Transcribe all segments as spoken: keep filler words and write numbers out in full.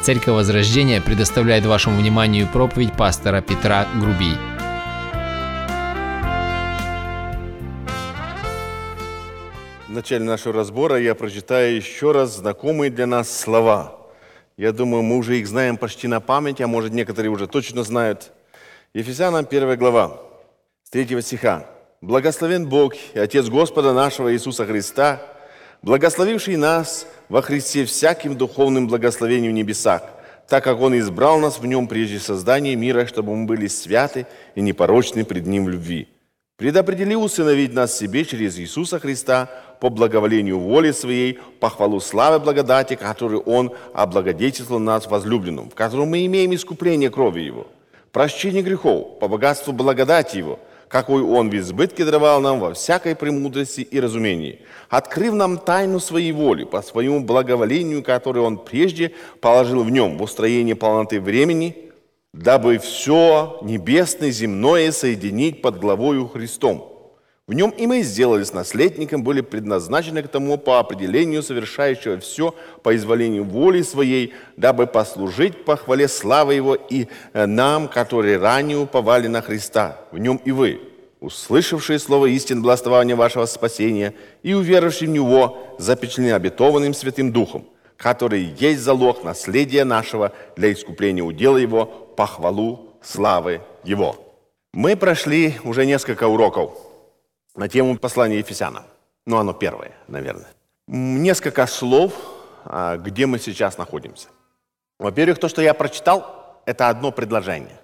Церковь Возрождения предоставляет вашему вниманию проповедь пастора Петра Грубий. В начале нашего разбора я прочитаю еще раз знакомые для нас слова. Я думаю, мы уже их знаем почти на память, а может, некоторые уже точно знают. Ефесянам первая глава, с третьего стиха. «Благословен Бог и Отец Господа нашего Иисуса Христа, благословивший нас во Христе всяким духовным благословением в небесах, так как Он избрал нас в Нем прежде создания мира, чтобы мы были святы и непорочны пред Ним в любви. Предопределил усыновить нас себе через Иисуса Христа по благоволению воли Своей, по хвалу славы благодати, которую Он облагодетельствовал нас возлюбленным, в котором мы имеем искупление крови Его, прощение грехов по богатству благодати Его, какой Он в избытке даровал нам во всякой премудрости и разумении, открыв нам тайну Своей воли по Своему благоволению, которое Он прежде положил в Нем в устроение полноты времени, дабы все небесное и земное соединить под главою Христом. В Нем и мы сделались наследником, были предназначены к тому по определению совершающего все по изволению воли Своей, дабы послужить по хвале славы Его и нам, которые ранее уповали на Христа. В Нем и вы, услышавшие слово истин благословения вашего спасения и уверовавшие в Него, запечатлены обетованным Святым Духом, который есть залог наследия нашего для искупления удела Его по хвалу славы Его». Мы прошли уже несколько уроков на тему послания Ефесянам. Ну, оно первое, наверное. Несколько слов, где мы сейчас находимся. Во-первых, то, что я прочитал, это одно предложение.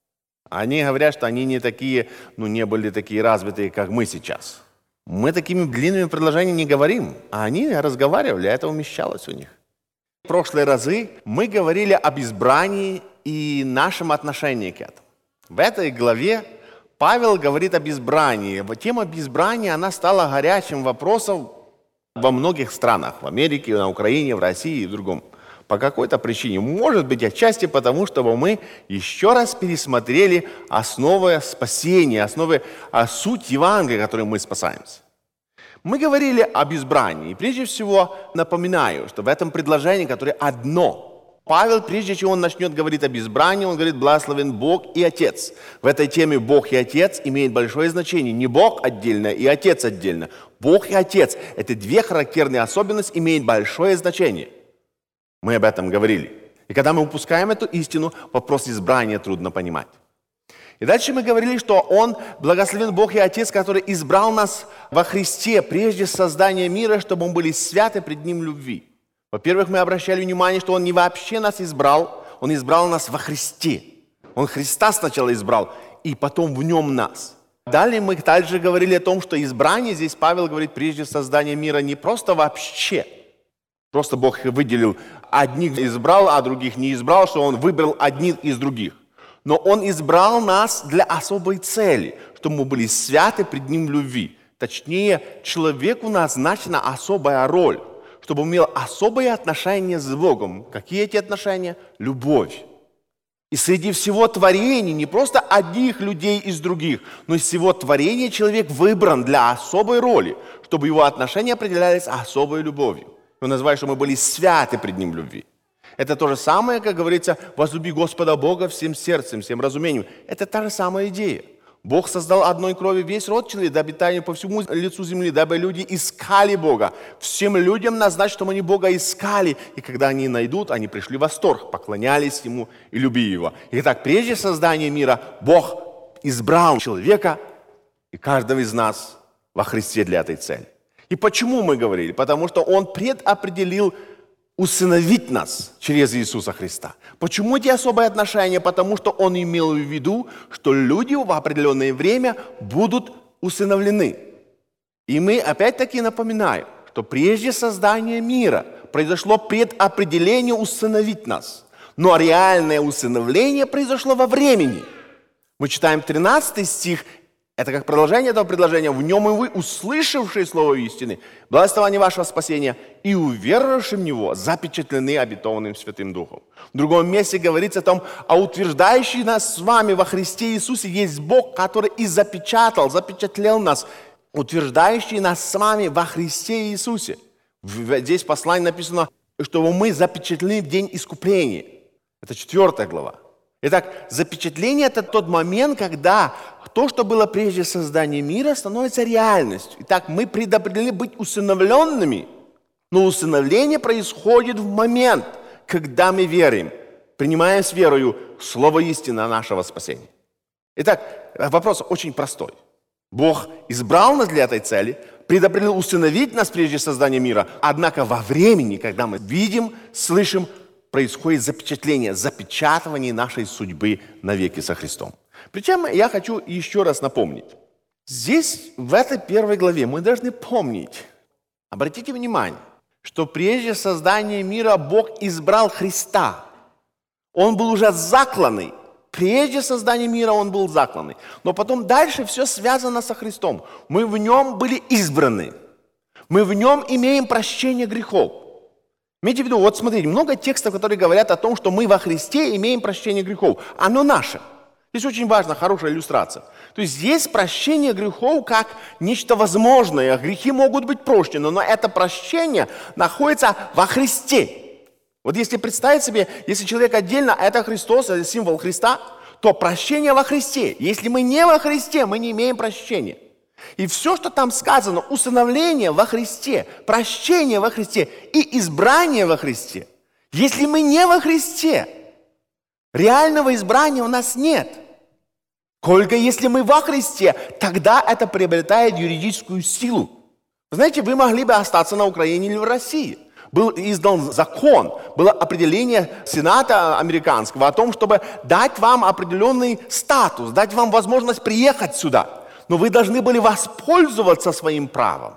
Они говорят, что они не такие, ну, не были такие развитые, как мы сейчас. Мы такими длинными предложениями не говорим, а они разговаривали, это умещалось у них. В прошлые разы мы говорили об избрании и нашем отношении к этому. В этой главе Павел говорит об избрании. Тема избрания, она стала горячим вопросом во многих странах. В Америке, на Украине, в России и в другом. По какой-то причине. Может быть, отчасти потому, чтобы мы еще раз пересмотрели основы спасения, основы, а суть Евангелия, которой мы спасаемся. Мы говорили об избрании. И прежде всего напоминаю, что в этом предложении, которое одно, Павел, прежде чем он начнет говорить об избрании, он говорит: «Благословен Бог и Отец». В этой теме Бог и Отец имеет большое значение. Не Бог отдельно и Отец отдельно. Бог и Отец – это две характерные особенности, имеют большое значение. Мы об этом говорили. И когда мы упускаем эту истину, вопрос избрания трудно понимать. И дальше мы говорили, что Он, благословен Бог и Отец, который избрал нас во Христе прежде создания мира, чтобы мы были святы пред Ним в любви. Во-первых, мы обращали внимание, что Он не вообще нас избрал, Он избрал нас во Христе. Он Христа сначала избрал, и потом в Нем нас. Далее мы также говорили о том, что избрание, здесь Павел говорит, прежде создания мира не просто вообще. Просто Бог выделил, одних избрал, а других не избрал, что Он выбрал одних из других. Но Он избрал нас для особой цели, чтобы мы были святы пред Ним в любви. Точнее, человеку назначена особая роль, чтобы он имел особые отношения с Богом. Какие эти отношения? Любовь. И среди всего творения, не просто одних людей из других, но из всего творения человек выбран для особой роли, чтобы его отношения определялись особой любовью. Он называет, что мы были святы пред Ним в любви. Это то же самое, как говорится: «Возлюби Господа Бога всем сердцем, всем разумением». Это та же самая идея. Бог создал одной крови весь род человека, до обитания по всему лицу земли, дабы люди искали Бога. Всем людям назначено, чтобы они Бога искали. И когда они найдут, они пришли в восторг, поклонялись Ему и любили Его. Итак, прежде создания мира Бог избрал человека и каждого из нас во Христе для этой цели. И почему мы говорили? Потому что Он предопределил усыновить нас через Иисуса Христа. Почему эти особые отношения? Потому что Он имел в виду, что люди в определенное время будут усыновлены. И мы опять-таки напоминаем, что прежде создания мира произошло предопределение усыновить нас. Но реальное усыновление произошло во времени. Мы читаем тринадцатый стих. Это как продолжение этого предложения. «В Нем и вы, услышавшие слово истины, благословение вашего спасения, и уверовавшим в Него, запечатлены обетованным Святым Духом». В другом месте говорится о том, а утверждающий нас с вами во Христе Иисусе есть Бог, который и запечатал, запечатлел нас, утверждающий нас с вами во Христе Иисусе. Здесь в послании написано, что мы запечатлены в день искупления. Это четвертая глава. Итак, запечатление – это тот момент, когда то, что было прежде создания мира, становится реальностью. Итак, мы предопределены быть усыновленными, но усыновление происходит в момент, когда мы верим, принимаем с верою слово истины нашего спасения. Итак, вопрос очень простой. Бог избрал нас для этой цели, предопределил усыновить нас прежде создания мира, однако во времени, когда мы видим, слышим, происходит запечатление, запечатывание нашей судьбы навеки со Христом. Причем я хочу еще раз напомнить. Здесь, в этой первой главе, мы должны помнить, обратите внимание, что прежде создания мира Бог избрал Христа. Он был уже закланный. Прежде создания мира он был закланный. Но потом дальше все связано со Христом. Мы в нем были избраны. Мы в нем имеем прощение грехов. Имейте в виду, вот смотрите, много текстов, которые говорят о том, что мы во Христе имеем прощение грехов. Оно наше. Здесь очень важна, хорошая иллюстрация. То есть здесь прощение грехов как нечто возможное. Грехи могут быть прощены, но это прощение находится во Христе. Вот если представить себе, если человек отдельно, это Христос, это символ Христа, то прощение во Христе. Если мы не во Христе, мы не имеем прощения. И все, что там сказано, усыновление во Христе, прощение во Христе и избрание во Христе. Если мы не во Христе, реального избрания у нас нет. Только если мы во Христе, тогда это приобретает юридическую силу. Вы знаете, вы могли бы остаться на Украине или в России. Был издан закон, было определение Сената американского о том, чтобы дать вам определенный статус, дать вам возможность приехать сюда. Но вы должны были воспользоваться своим правом.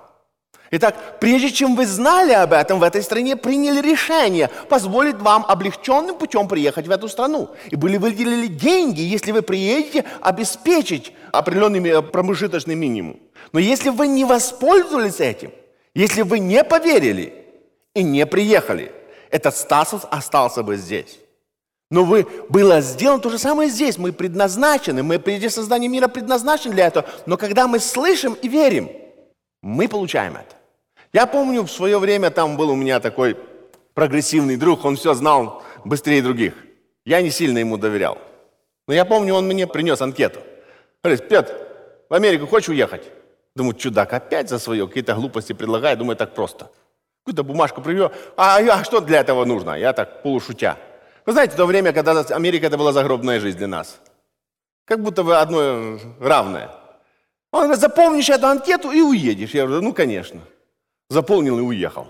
Итак, прежде чем вы знали об этом, в этой стране приняли решение позволить вам облегченным путем приехать в эту страну. И были выделили деньги, если вы приедете, обеспечить определенный промежуточный минимум. Но если вы не воспользовались этим, если вы не поверили и не приехали, этот статус остался бы здесь. Но вы, было сделано то же самое здесь. Мы предназначены, мы прежде создания мира предназначены для этого. Но когда мы слышим и верим, мы получаем это. Я помню, в свое время там был у меня такой прогрессивный друг, он все знал быстрее других. Я не сильно ему доверял. Но я помню, он мне принес анкету. Говорит: Петр, в Америку хочешь уехать? Думаю, чудак опять за свое, какие-то глупости предлагает. Думаю, так просто. Какую-то бумажку привел. А, а что для этого нужно? Я так полушутя. Вы знаете, в то время, когда Америка это была загробная жизнь для нас. Как будто бы одно равное. Он говорит: заполнишь эту анкету и уедешь. Я говорю: ну, конечно. Заполнил и уехал.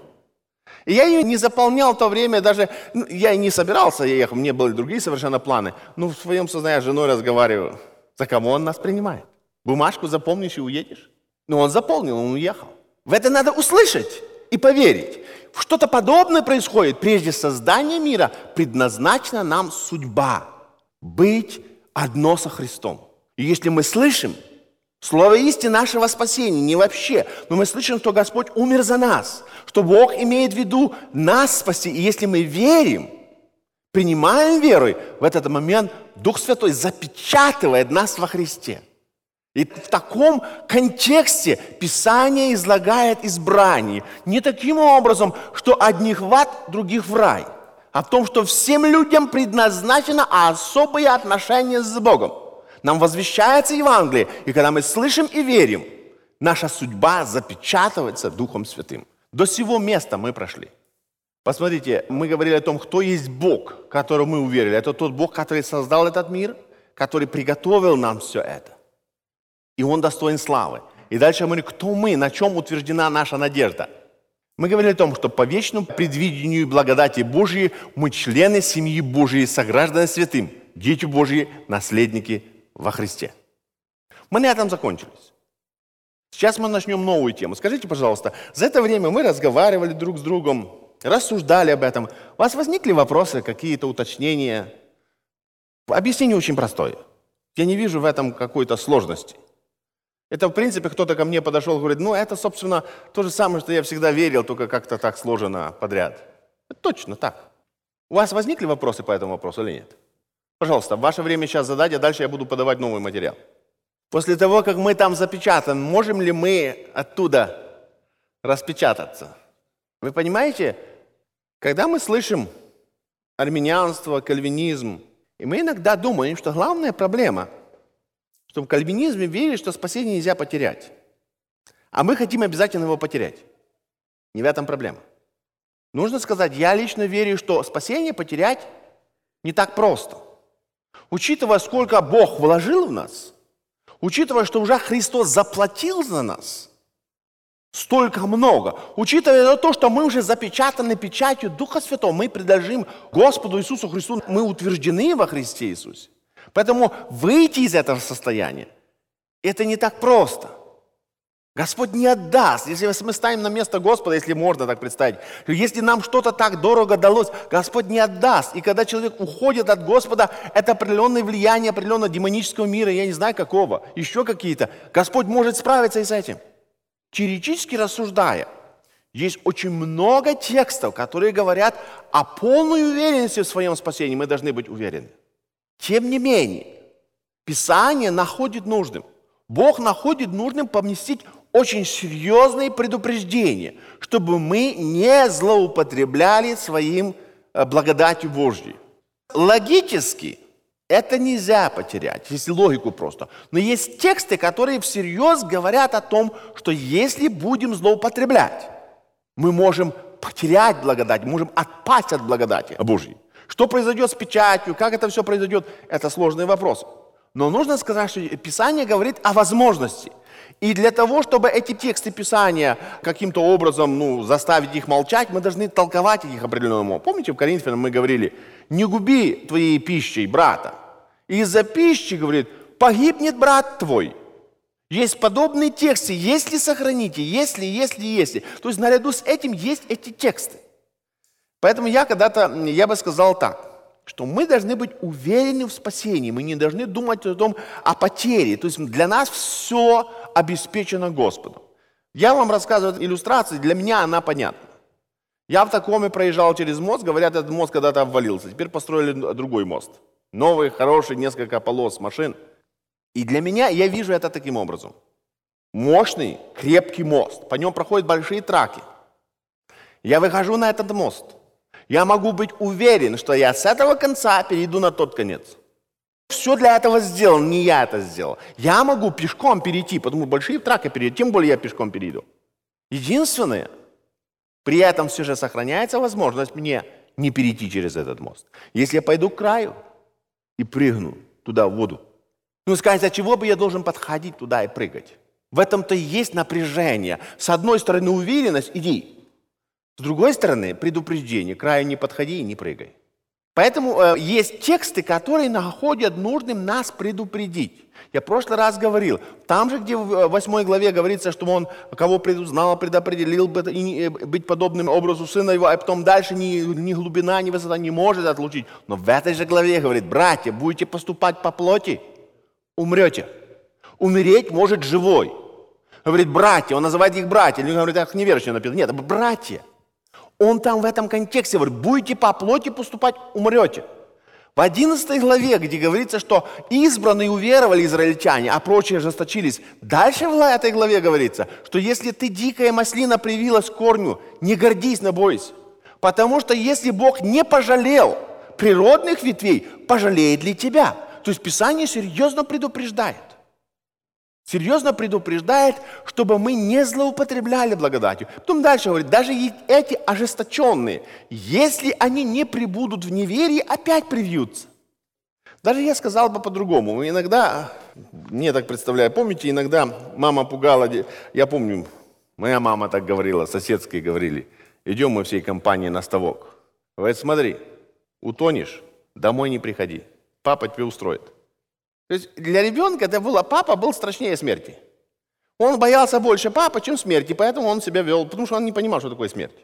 И я ее не заполнял в то время, даже ну, я и не собирался ехать, мне были другие совершенно планы. Но в своем сознании с женой разговариваю: за кого он нас принимает? Бумажку заполнишь и уедешь? Ну, он заполнил, он уехал. В это надо услышать и поверить. Что-то подобное происходит. Прежде создания мира предназначена нам судьба быть одно со Христом. И если мы слышим слово истины нашего спасения, не вообще, но мы слышим, что Господь умер за нас, что Бог имеет в виду нас спасти. И если мы верим, принимаем верой, в этот момент Дух Святой запечатывает нас во Христе. И в таком контексте Писание излагает избрание. Не таким образом, что одних в ад, других в рай, а в том, что всем людям предназначено особые отношения с Богом. Нам возвещается Евангелие, и когда мы слышим и верим, наша судьба запечатывается Духом Святым. До сего места мы прошли. Посмотрите, мы говорили о том, кто есть Бог, которому мы уверили. Это тот Бог, который создал этот мир, который приготовил нам все это. И Он достоин славы. И дальше мы говорим, кто мы, на чем утверждена наша надежда. Мы говорили о том, что по вечному предвидению и благодати Божьей мы члены семьи Божьей, сограждане святым, дети Божьи, наследники во Христе. Мы на этом закончились. Сейчас мы начнем новую тему. Скажите, пожалуйста, за это время мы разговаривали друг с другом, рассуждали об этом. У вас возникли вопросы, какие-то уточнения? Объяснение очень простое. Я не вижу в этом какой-то сложности. Это, в принципе, кто-то ко мне подошел и говорит: ну, это, собственно, то же самое, что я всегда верил, только как-то так сложено подряд. Это точно так. У вас возникли вопросы по этому вопросу или нет? Пожалуйста, ваше время сейчас задать, а дальше я буду подавать новый материал. После того, как мы там запечатаем, можем ли мы оттуда распечататься? Вы понимаете, когда мы слышим армянианство, кальвинизм. И мы иногда думаем, что главная проблема, что в кальвинизме верят, что спасение нельзя потерять. А мы хотим обязательно его потерять. Не в этом проблема. Нужно сказать, я лично верю, что спасение потерять не так просто. Учитывая, сколько Бог вложил в нас, учитывая, что уже Христос заплатил за нас, столько много, учитывая то, что мы уже запечатаны печатью Духа Святого, мы предложим Господу Иисусу Христу, мы утверждены во Христе Иисусе. Поэтому выйти из этого состояния, это не так просто. Господь не отдаст. Если мы ставим на место Господа, если можно так представить, если нам что-то так дорого далось, Господь не отдаст. И когда человек уходит от Господа, это определенное влияние определенного демонического мира, я не знаю какого, еще какие-то. Господь может справиться и с этим. Теоретически рассуждая, есть очень много текстов, которые говорят о полной уверенности в своем спасении. Мы должны быть уверены. Тем не менее, Писание находит нужным, Бог находит нужным поместить очень серьезные предупреждения, чтобы мы не злоупотребляли своим благодатью Божьей. Логически это нельзя потерять, если логику просто. Но есть тексты, которые всерьез говорят о том, что если будем злоупотреблять, мы можем потерять благодать, можем отпасть от благодати Божьей. Что произойдет с печатью, как это все произойдет, это сложный вопрос. Но нужно сказать, что Писание говорит о возможности. И для того, чтобы эти тексты Писания каким-то образом ну, заставить их молчать, мы должны толковать их определенным образом. Помните, в Коринфянам мы говорили, не губи твоей пищей брата. Из-за пищи, говорит, погибнет брат твой. Есть подобные тексты, если сохраните, если, если, если. То есть наряду с этим есть эти тексты. Поэтому я когда-то, я бы сказал так, что мы должны быть уверены в спасении, мы не должны думать о том, о потере. То есть для нас все обеспечено Господом. Я вам рассказываю иллюстрации, для меня она понятна. Я в Такоме проезжал через мост, говорят, этот мост когда-то обвалился, теперь построили другой мост. Новый, хороший, несколько полос машин. И для меня, я вижу это таким образом. Мощный, крепкий мост, по нем проходят большие траки. Я выхожу на этот мост. Я могу быть уверен, что я с этого конца перейду на тот конец. Все для этого сделано, не я это сделал. Я могу пешком перейти, потому что большие траки перейти, тем более я пешком перейду. Единственное, при этом все же сохраняется возможность мне не перейти через этот мост. Если я пойду к краю и прыгну туда в воду, ну скажете, а чего бы я должен подходить туда и прыгать? В этом-то и есть напряжение. С одной стороны уверенность, иди. С другой стороны, предупреждение, к краю не подходи и не прыгай. Поэтому э, есть тексты, которые находят нужным нас предупредить. Я в прошлый раз говорил, там же, где в восьмой главе говорится, что он, кого предузнал, предопределил быть подобным образу сына его, а потом дальше ни, ни глубина, ни высота не может отлучить. Но в этой же главе говорит, братья, будете поступать по плоти, умрете. Умереть может живой. Говорит, братья, он называет их братья. Люди говорят, как неверующие написано. Нет, это братья. Он там в этом контексте говорит, будете по плоти поступать, умрете. В одиннадцатой главе, где говорится, что избранные уверовали израильтяне, а прочие ожесточились, дальше в этой главе говорится, что если ты дикая маслина привилась к корню, не гордись, но бойся. Потому что если Бог не пожалел природных ветвей, пожалеет ли тебя? То есть Писание серьезно предупреждает. Серьезно предупреждает, чтобы мы не злоупотребляли благодатью. Потом дальше говорит, даже эти ожесточенные, если они не пребудут в неверии, опять привьются. Даже я сказал бы по-другому. Иногда, мне так представляю, помните, иногда мама пугала, я помню, моя мама так говорила, соседские говорили, идем мы всей компанией на ставок. Говорит, смотри, утонешь, домой не приходи, папа тебе устроит. То есть для ребенка это было, папа был страшнее смерти. Он боялся больше папы, чем смерти, поэтому он себя вел, потому что он не понимал, что такое смерть.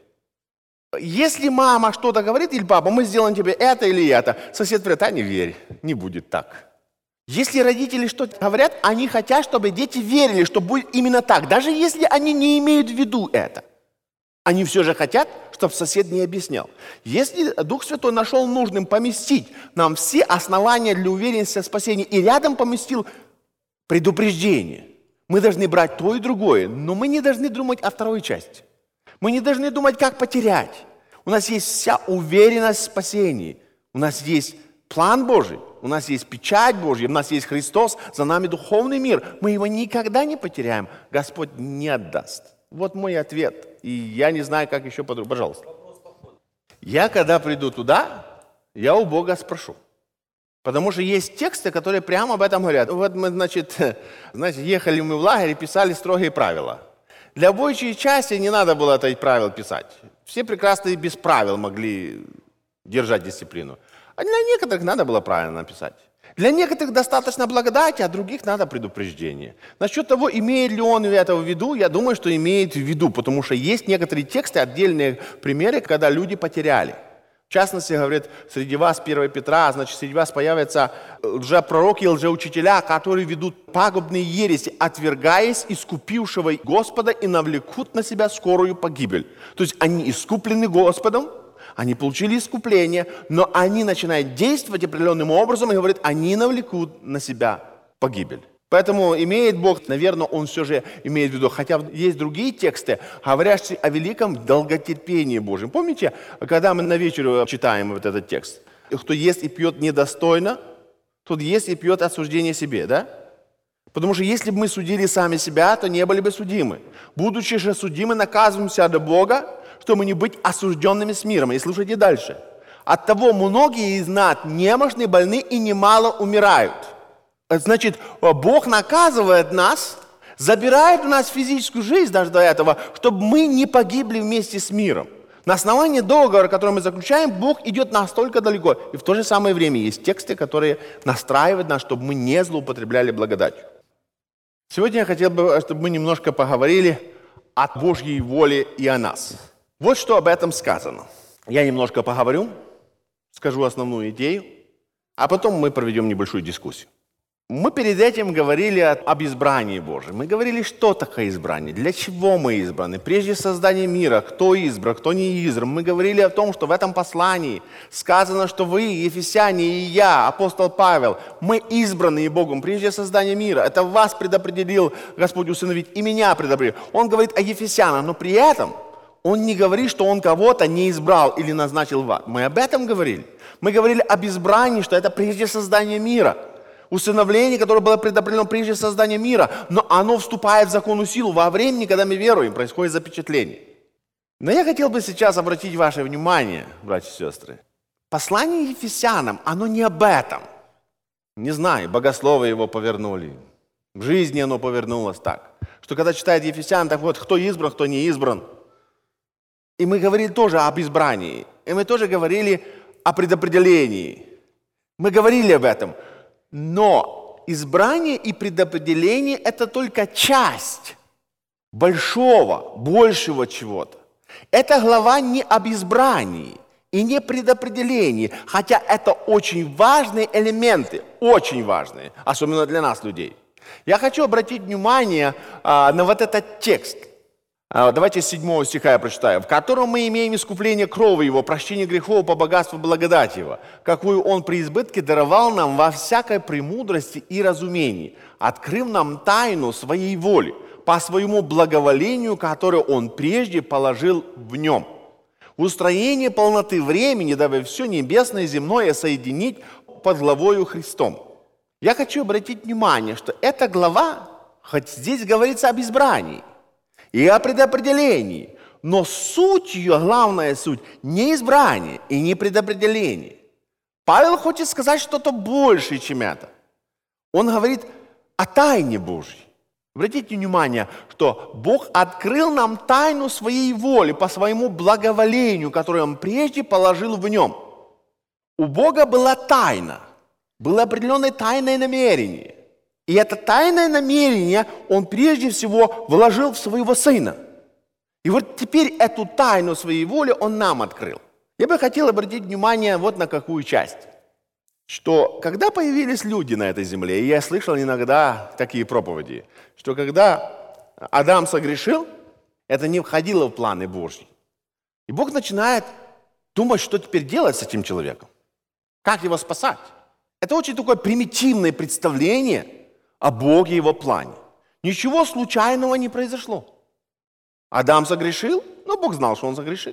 Если мама что-то говорит, или папа, мы сделаем тебе это или это, сосед говорит, а не верь, не будет так. Если родители что-то говорят, они хотят, чтобы дети верили, что будет именно так, даже если они не имеют в виду это. Они все же хотят, чтобы сосед не объяснял. Если Дух Святой нашел нужным поместить нам все основания для уверенности в спасении и рядом поместил предупреждение, мы должны брать то и другое, но мы не должны думать о второй части. Мы не должны думать, как потерять. У нас есть вся уверенность в спасении. У нас есть план Божий, у нас есть печать Божья, у нас есть Христос, за нами духовный мир. Мы его никогда не потеряем. Господь не отдаст. Вот мой ответ. И я не знаю, как еще по-другому. Пожалуйста. Я, когда приду туда, я у Бога спрошу. Потому что есть тексты, которые прямо об этом говорят. Вот мы, значит, знаете, ехали мы в лагерь и писали строгие правила. Для большей части не надо было этих правил писать. Все прекрасно и без правил могли держать дисциплину. А для некоторых надо было правильно написать. Для некоторых достаточно благодати, а других надо предупреждение. Насчет того, имеет ли он это в виду, я думаю, что имеет в виду, потому что есть некоторые тексты, отдельные примеры, когда люди потеряли. В частности, говорит, среди вас, первое Петра, значит, среди вас появятся лжепророки и лжеучителя, которые ведут пагубные ереси, отвергаясь искупившего Господа и навлекут на себя скорую погибель. То есть они искуплены Господом, они получили искупление, но они начинают действовать определенным образом и говорят, они навлекут на себя погибель. Поэтому имеет Бог, наверное, Он все же имеет в виду, хотя есть другие тексты, говорящие о великом долготерпении Божьем. Помните, когда мы на вечеру читаем вот этот текст? Кто ест и пьет недостойно, тот ест и пьет осуждение себе, да? Потому что если бы мы судили сами себя, то не были бы судимы. Будучи же судимы, наказываемся от Бога, чтобы не быть осужденными с миром. И слушайте дальше. Оттого многие из нас немощны, больны и немало умирают. Значит, Бог наказывает нас, забирает у нас физическую жизнь даже до этого, чтобы мы не погибли вместе с миром. На основании договора, который мы заключаем, Бог идет настолько далеко. И в то же самое время есть тексты, которые настраивают нас, чтобы мы не злоупотребляли благодатью. Сегодня я хотел бы, чтобы мы немножко поговорили о Божьей воле и о нас. Вот что об этом сказано. Я немножко поговорю, скажу основную идею, а потом мы проведем небольшую дискуссию. Мы перед этим говорили об избрании Божьем. Мы говорили, что такое избрание, для чего мы избраны. Прежде создания мира, кто избран, кто не избран. Мы говорили о том, что в этом послании сказано, что вы, ефесяне, и я, апостол Павел, мы избранные Богом прежде создания мира. Это вас предопределил Господь усыновить, и меня предопределил. Он говорит о ефесянах, но при этом Он не говорит, что Он кого-то не избрал или назначил вас. Мы об этом говорили. Мы говорили об избрании, что это прежде создания мира. Усыновление, которое было предопределено прежде создания мира, но оно вступает в законную силу во времени, когда мы веруем, происходит запечатление. Но я хотел бы сейчас обратить ваше внимание, братья и сестры. Послание Ефесянам, оно не об этом. Не знаю, богословы его повернули. В жизни оно повернулось так, что когда читает Ефесян, так вот, кто избран, кто не избран. И мы говорили тоже об избрании. И мы тоже говорили о предопределении. Мы говорили об этом. Но избрание и предопределение – это только часть большого, большего чего-то. Эта глава не об избрании и не предопределении, хотя это очень важные элементы, очень важные, особенно для нас, людей. Я хочу обратить внимание а, на вот этот текст. А, давайте с седьмого стиха я прочитаю. «В котором мы имеем искупление крови Его, прощение грехов по богатству благодати Его, какую Он при избытке даровал нам во всякой премудрости и разумении, открыв нам тайну Своей воли, по Своему благоволению, которое Он прежде положил в Нем. В устроение полноты времени, дабы все небесное и земное соединить под главою Христом». Я хочу обратить внимание, что эта глава, хоть здесь говорится об избрании, и о предопределении. Но суть ее, главная суть, не избрание и не предопределение. Павел хочет сказать что-то большее, чем это. Он говорит о тайне Божьей. Обратите внимание, что Бог открыл нам тайну Своей воли по Своему благоволению, которое Он прежде положил в Нем. У Бога была тайна, было определенное тайное намерение. И это тайное намерение Он прежде всего вложил в Своего Сына. И вот теперь эту тайну Своей воли Он нам открыл. Я бы хотел обратить внимание вот на какую часть. Что когда появились люди на этой земле, и я слышал иногда такие проповеди, что когда Адам согрешил, это не входило в планы Божьи. И Бог начинает думать, что теперь делать с этим человеком. Как его спасать? Это очень такое примитивное представление о Боге и Его плане. Ничего случайного не произошло. Адам согрешил, но Бог знал, что он согрешит.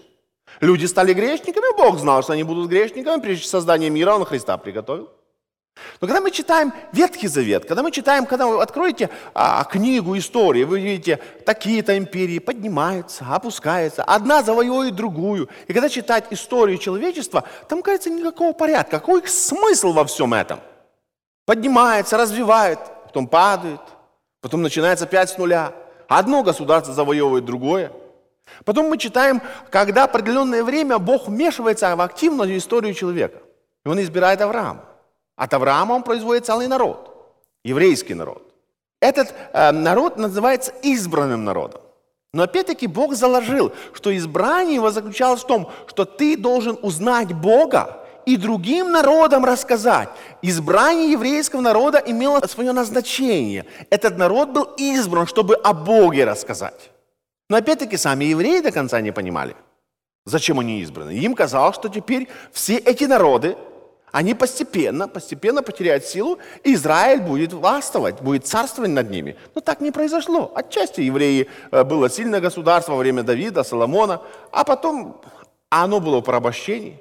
Люди стали грешниками, Бог знал, что они будут грешниками, прежде создания мира Он Христа приготовил. Но когда мы читаем Ветхий Завет, когда мы читаем, когда вы откроете а, книгу истории, вы видите, такие-то империи поднимаются, опускаются, одна завоевывает другую. И когда читать историю человечества, там, кажется, никакого порядка. Какой смысл во всем этом? Поднимается, развивает, потом падает, потом начинается опять с нуля. Одно государство завоевывает другое. Потом мы читаем, когда определенное время Бог вмешивается в активную историю человека. И Он избирает Авраама. От Авраама Он производит целый народ, еврейский народ. Этот э, народ называется избранным народом. Но опять-таки Бог заложил, что избрание его заключалось в том, что ты должен узнать Бога и другим народам рассказать. Избрание еврейского народа имело свое назначение. Этот народ был избран, чтобы о Боге рассказать. Но опять-таки сами евреи до конца не понимали, зачем они избраны. Им казалось, что теперь все эти народы, они постепенно, постепенно потеряют силу, и Израиль будет властвовать, будет царствовать над ними. Но так не произошло. Отчасти евреи было сильное государство во время Давида, Соломона, а потом оно было в порабощении.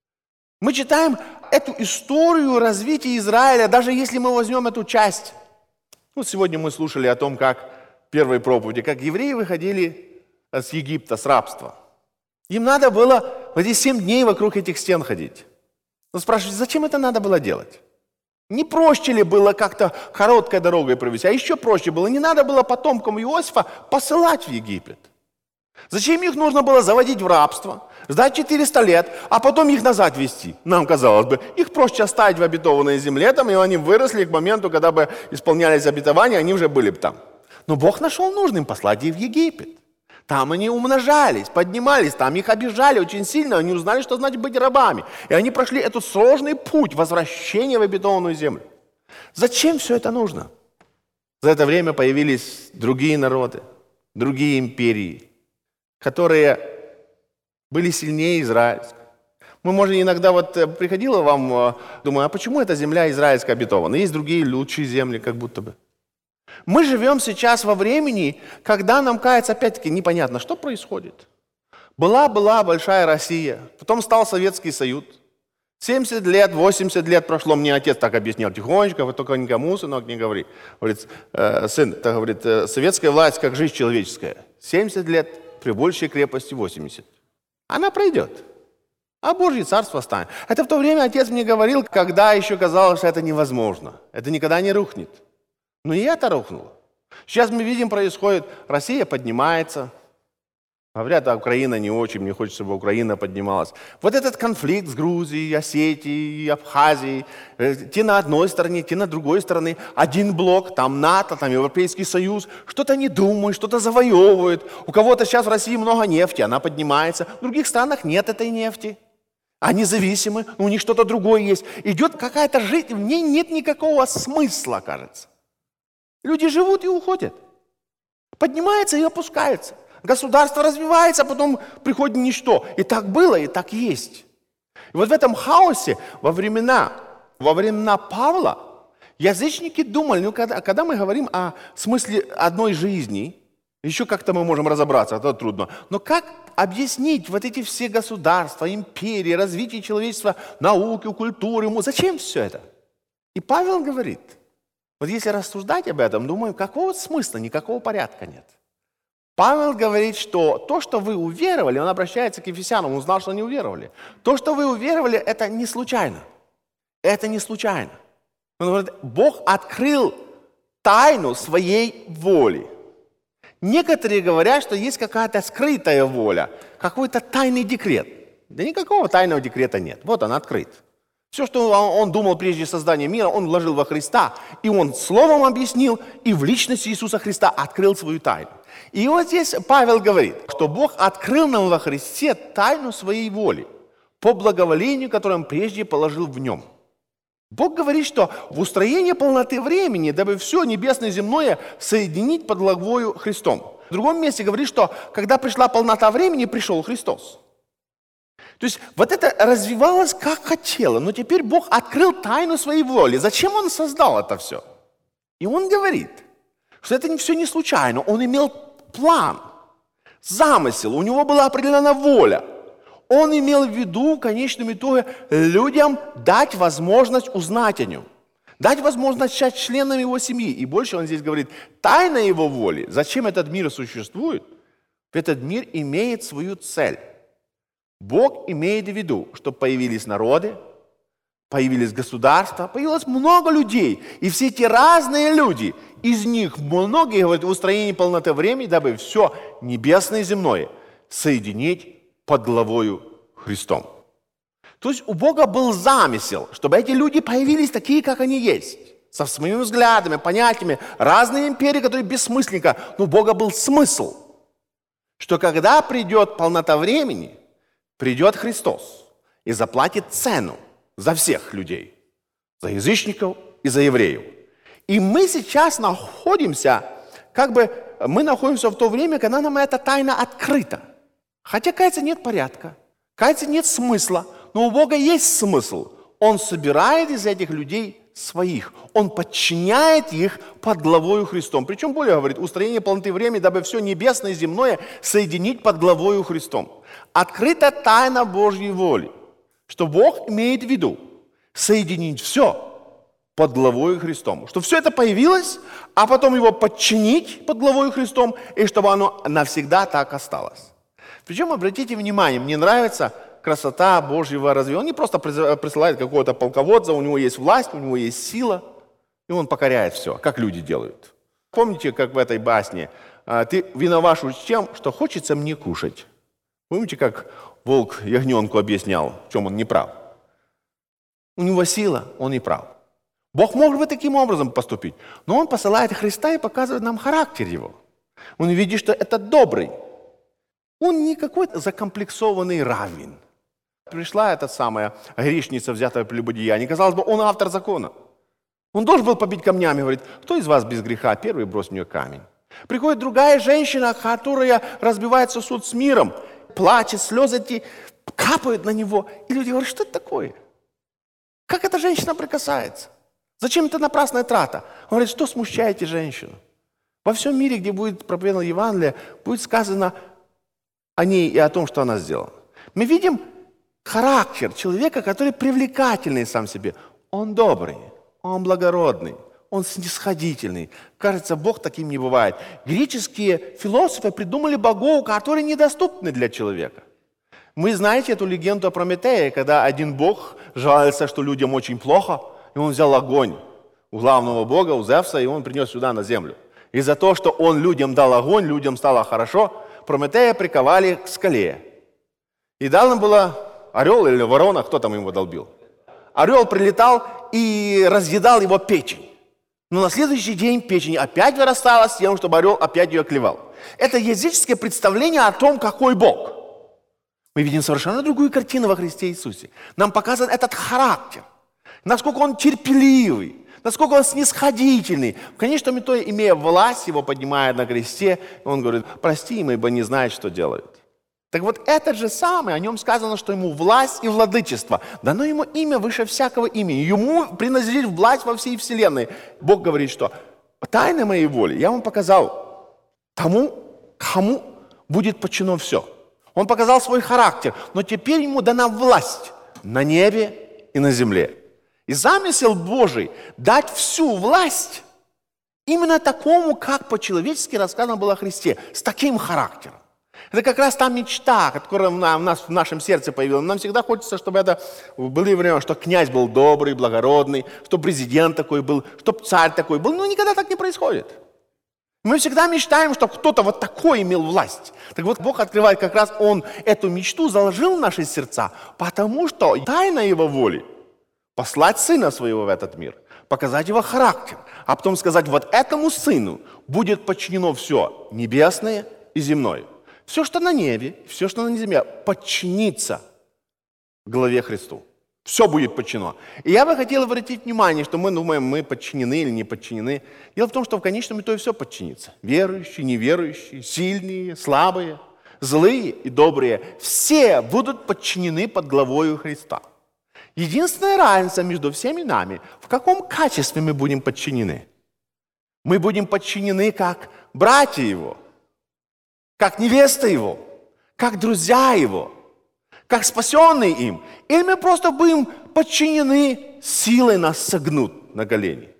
Мы читаем эту историю развития Израиля, даже если мы возьмем эту часть. Вот сегодня мы слушали о том, как в первой проповеди, как евреи выходили с Египта, с рабства. Им надо было в эти семь дней вокруг этих стен ходить. Но спрашивают, зачем это надо было делать? Не проще ли было как-то короткой дорогой провести? А еще проще было, не надо было потомкам Иосифа посылать в Египет. Зачем их нужно было заводить в рабство, ждать четыреста лет, а потом их назад везти? Нам казалось бы, их проще оставить в обетованной земле, там, и они выросли к моменту, когда бы исполнялись обетования, они уже были бы там. Но Бог нашел нужным послать их в Египет. Там они умножались, поднимались, там их обижали очень сильно, они узнали, что значит быть рабами. И они прошли этот сложный путь возвращения в обетованную землю. Зачем все это нужно? За это время появились другие народы, другие империи, которые были сильнее израильской. Мы, может, иногда вот приходило вам, думаю, а почему эта земля израильская обетована? Есть другие лучшие земли, как будто бы. Мы живем сейчас во времени, когда нам кажется, опять-таки, непонятно, что происходит. Была-была большая Россия, потом стал Советский Союз. семьдесят лет, восемьдесят лет прошло, мне отец так объяснял тихонечко, вы только никому, сынок, не говори. Говорит, э, сын, так говорит, э, советская власть как жизнь человеческая. семьдесят лет при большей крепости восемьдесят. Она пройдет, а Божье царство станет. Это в то время отец мне говорил, когда еще казалось, что это невозможно. Это никогда не рухнет. Но и это рухнуло. Сейчас мы видим, происходит, Россия поднимается. Говорят, а Украина не очень, мне хочется, чтобы Украина поднималась. Вот этот конфликт с Грузией, Осетией, Абхазией, те на одной стороне, те на другой стороне, один блок, там НАТО, там Европейский Союз, что-то не думают, что-то завоевывают. У кого-то сейчас в России много нефти, она поднимается. В других странах нет этой нефти. Они зависимы, у них что-то другое есть. Идет какая-то жизнь, в ней нет никакого смысла, кажется. Люди живут и уходят. Поднимаются и опускаются. Государство развивается, а потом приходит ничто. И так было, и так есть. И вот в этом хаосе во времена, во времена Павла язычники думали, ну, когда, когда мы говорим о смысле одной жизни, еще как-то мы можем разобраться, это трудно. Но как объяснить вот эти все государства, империи, развитие человечества, науки, культуры, зачем все это? И Павел говорит, вот если рассуждать об этом, думаю, какого смысла, никакого порядка нет. Павел говорит, что то, что вы уверовали, он обращается к Ефесянам, он узнал, что они уверовали. То, что вы уверовали, это не случайно. Это не случайно. Он говорит, Бог открыл тайну своей воли. Некоторые говорят, что есть какая-то скрытая воля, какой-то тайный декрет. Да никакого тайного декрета нет. Вот он открыт. Все, что он думал прежде создания мира, он вложил во Христа. И он словом объяснил, и в личности Иисуса Христа открыл свою тайну. И вот здесь Павел говорит, что Бог открыл нам во Христе тайну своей воли, по благоволению, которое он прежде положил в нем. Бог говорит, что в устроении полноты времени, дабы все небесное и земное соединить под главою Христом. В другом месте говорит, что когда пришла полнота времени, пришел Христос. То есть вот это развивалось как хотело, но теперь Бог открыл тайну своей воли. Зачем Он создал это все? И Он говорит, что это все не случайно. Он имел план, замысел, у Него была определенная воля. Он имел в виду, в конечном итоге, людям дать возможность узнать о нем. Дать возможность стать членом его семьи. И больше он здесь говорит, тайна его воли, зачем этот мир существует, этот мир имеет свою цель. Бог имеет в виду, что появились народы, появились государства, появилось много людей. И все эти разные люди, из них многие говорят в устроении полноты времени, дабы все небесное и земное соединить под главою Христом. То есть у Бога был замысел, чтобы эти люди появились такие, как они есть. Со своими взглядами, понятиями, разные империи, которые бессмысленника. Но у Бога был смысл, что когда придет полнота времени, придет Христос и заплатит цену за всех людей, за язычников и за евреев. И мы сейчас находимся, как бы мы находимся в то время, когда нам эта тайна открыта. Хотя, кажется, нет порядка, кажется, нет смысла, но у Бога есть смысл. Он собирает из этих людей своих. Он подчиняет их под главою Христом. Причем более говорит, устроение полноты времени, дабы все небесное и земное соединить под главою Христом. Открыта тайна Божьей воли, что Бог имеет в виду соединить все под главою Христом. Что все это появилось, а потом его подчинить под главою Христом, и чтобы оно навсегда так осталось. Причем, обратите внимание, мне нравится красота Божьего развития. Он не просто присылает какого-то полководца, у него есть власть, у него есть сила, и он покоряет все, как люди делают. Помните, как в этой басне, ты виноват тем, что хочется мне кушать. Помните, как волк ягненку объяснял, в чем он не прав? У него сила, он не прав. Бог мог бы таким образом поступить, но он посылает Христа и показывает нам характер его. Он видит, что это добрый. Он не какой-то закомплексованный раввин. Пришла эта самая грешница, взятая прелюбодеяние. Казалось бы, он автор закона. Он должен был побить камнями, говорит, кто из вас без греха, первый брось в нее камень. Приходит другая женщина, которая разбивает сосуд с миром, плачет, слезы эти капают на него. И люди говорят, что это такое? Как эта женщина прикасается? Зачем это напрасная трата? Он говорит, что смущаете женщину? Во всем мире, где будет проповедано Евангелие, будет сказано о ней и о том, что она сделала. Мы видим характер человека, который привлекательный сам себе. Он добрый, он благородный, он снисходительный. Кажется, Бог таким не бывает. Греческие философы придумали богов, которые недоступны для человека. Вы знаете эту легенду о Прометее, когда один бог жаловался, что людям очень плохо, и он взял огонь у главного бога, у Зевса, и он принес сюда на землю. И за то, что он людям дал огонь, людям стало хорошо, Прометея приковали к скале. И дал им было орел или ворона, кто там его долбил. Орел прилетал и разъедал его печень. Но на следующий день печень опять вырастала с тем, чтобы орел опять ее клевал. Это языческое представление о том, какой Бог. Мы видим совершенно другую картину во Христе Иисусе. Нам показан этот характер, насколько он терпеливый, насколько он снисходительный. В конечном итоге, имея власть, его поднимает на кресте, и он говорит, прости им, ибо не знают, что делают. Так вот, это же самое, о нем сказано, что ему власть и владычество. Дано ему имя выше всякого имени. Ему принадлежит власть во всей вселенной. Бог говорит, что тайны моей воли я вам показал тому, кому будет подчинено все. Он показал свой характер, но теперь ему дана власть на небе и на земле. И замысел Божий дать всю власть именно такому, как по-человечески рассказано было о Христе, с таким характером. Это как раз та мечта, которая у нас в нашем сердце появилась. Нам всегда хочется, чтобы это были времена, что князь был добрый, благородный, чтобы президент такой был, чтобы царь такой был. Но никогда так не происходит. Мы всегда мечтаем, чтобы кто-то вот такой имел власть. Так вот, Бог открывает как раз, Он эту мечту заложил в наши сердца, потому что тайна Его воли – послать Сына Своего в этот мир, показать Его характер, а потом сказать, вот этому Сыну будет подчинено все небесное и земное. Все, что на небе, все, что на земле, подчинится главе Христу. Все будет подчинено. И я бы хотел обратить внимание, что мы думаем, мы подчинены или не подчинены. Дело в том, что в конечном итоге все подчинится. Верующие, неверующие, сильные, слабые, злые и добрые. Все будут подчинены под главою Христа. Единственная разница между всеми нами, в каком качестве мы будем подчинены. Мы будем подчинены как братья Его, как невеста Его, как друзья Его, как спасенные им, или мы просто будем подчинены силой нас согнут на колени.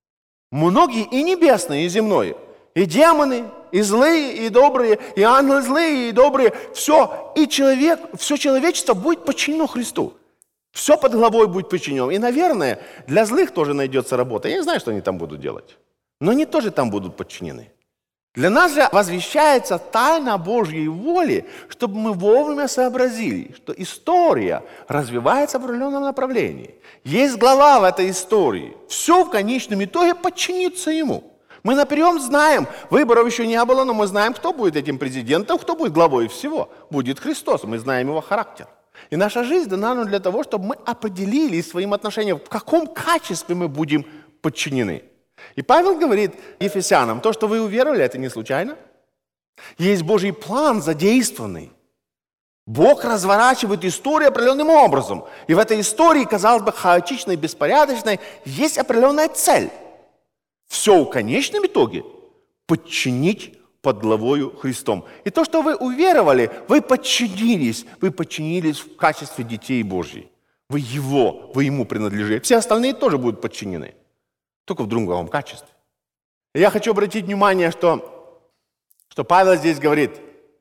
Многие и небесные, и земное, и демоны, и злые, и добрые, и ангелы злые, и добрые, все, и человек, все человечество будет подчинено Христу. Все под главой будет подчинено. И, наверное, для злых тоже найдется работа. Я не знаю, что они там будут делать, но они тоже там будут подчинены. Для нас же возвещается тайна Божьей воли, чтобы мы вовремя сообразили, что история развивается в определенном направлении. Есть глава в этой истории. Все в конечном итоге подчинится ему. Мы наперед знаем, выборов еще не было, но мы знаем, кто будет этим президентом, кто будет главой всего. Будет Христос, мы знаем его характер. И наша жизнь дана нам для того, чтобы мы определили своим отношением, в каком качестве мы будем подчинены. И Павел говорит Ефесянам, то, что вы уверовали, это не случайно. Есть Божий план задействованный. Бог разворачивает историю определенным образом. И в этой истории, казалось бы, хаотичной, беспорядочной, есть определенная цель. Все в конечном итоге подчинить под главою Христом. И то, что вы уверовали, вы подчинились. Вы подчинились в качестве детей Божьих. Вы Его, вы Ему принадлежите. Все остальные тоже будут подчинены. Только в другом качестве. И я хочу обратить внимание, что, что Павел здесь говорит,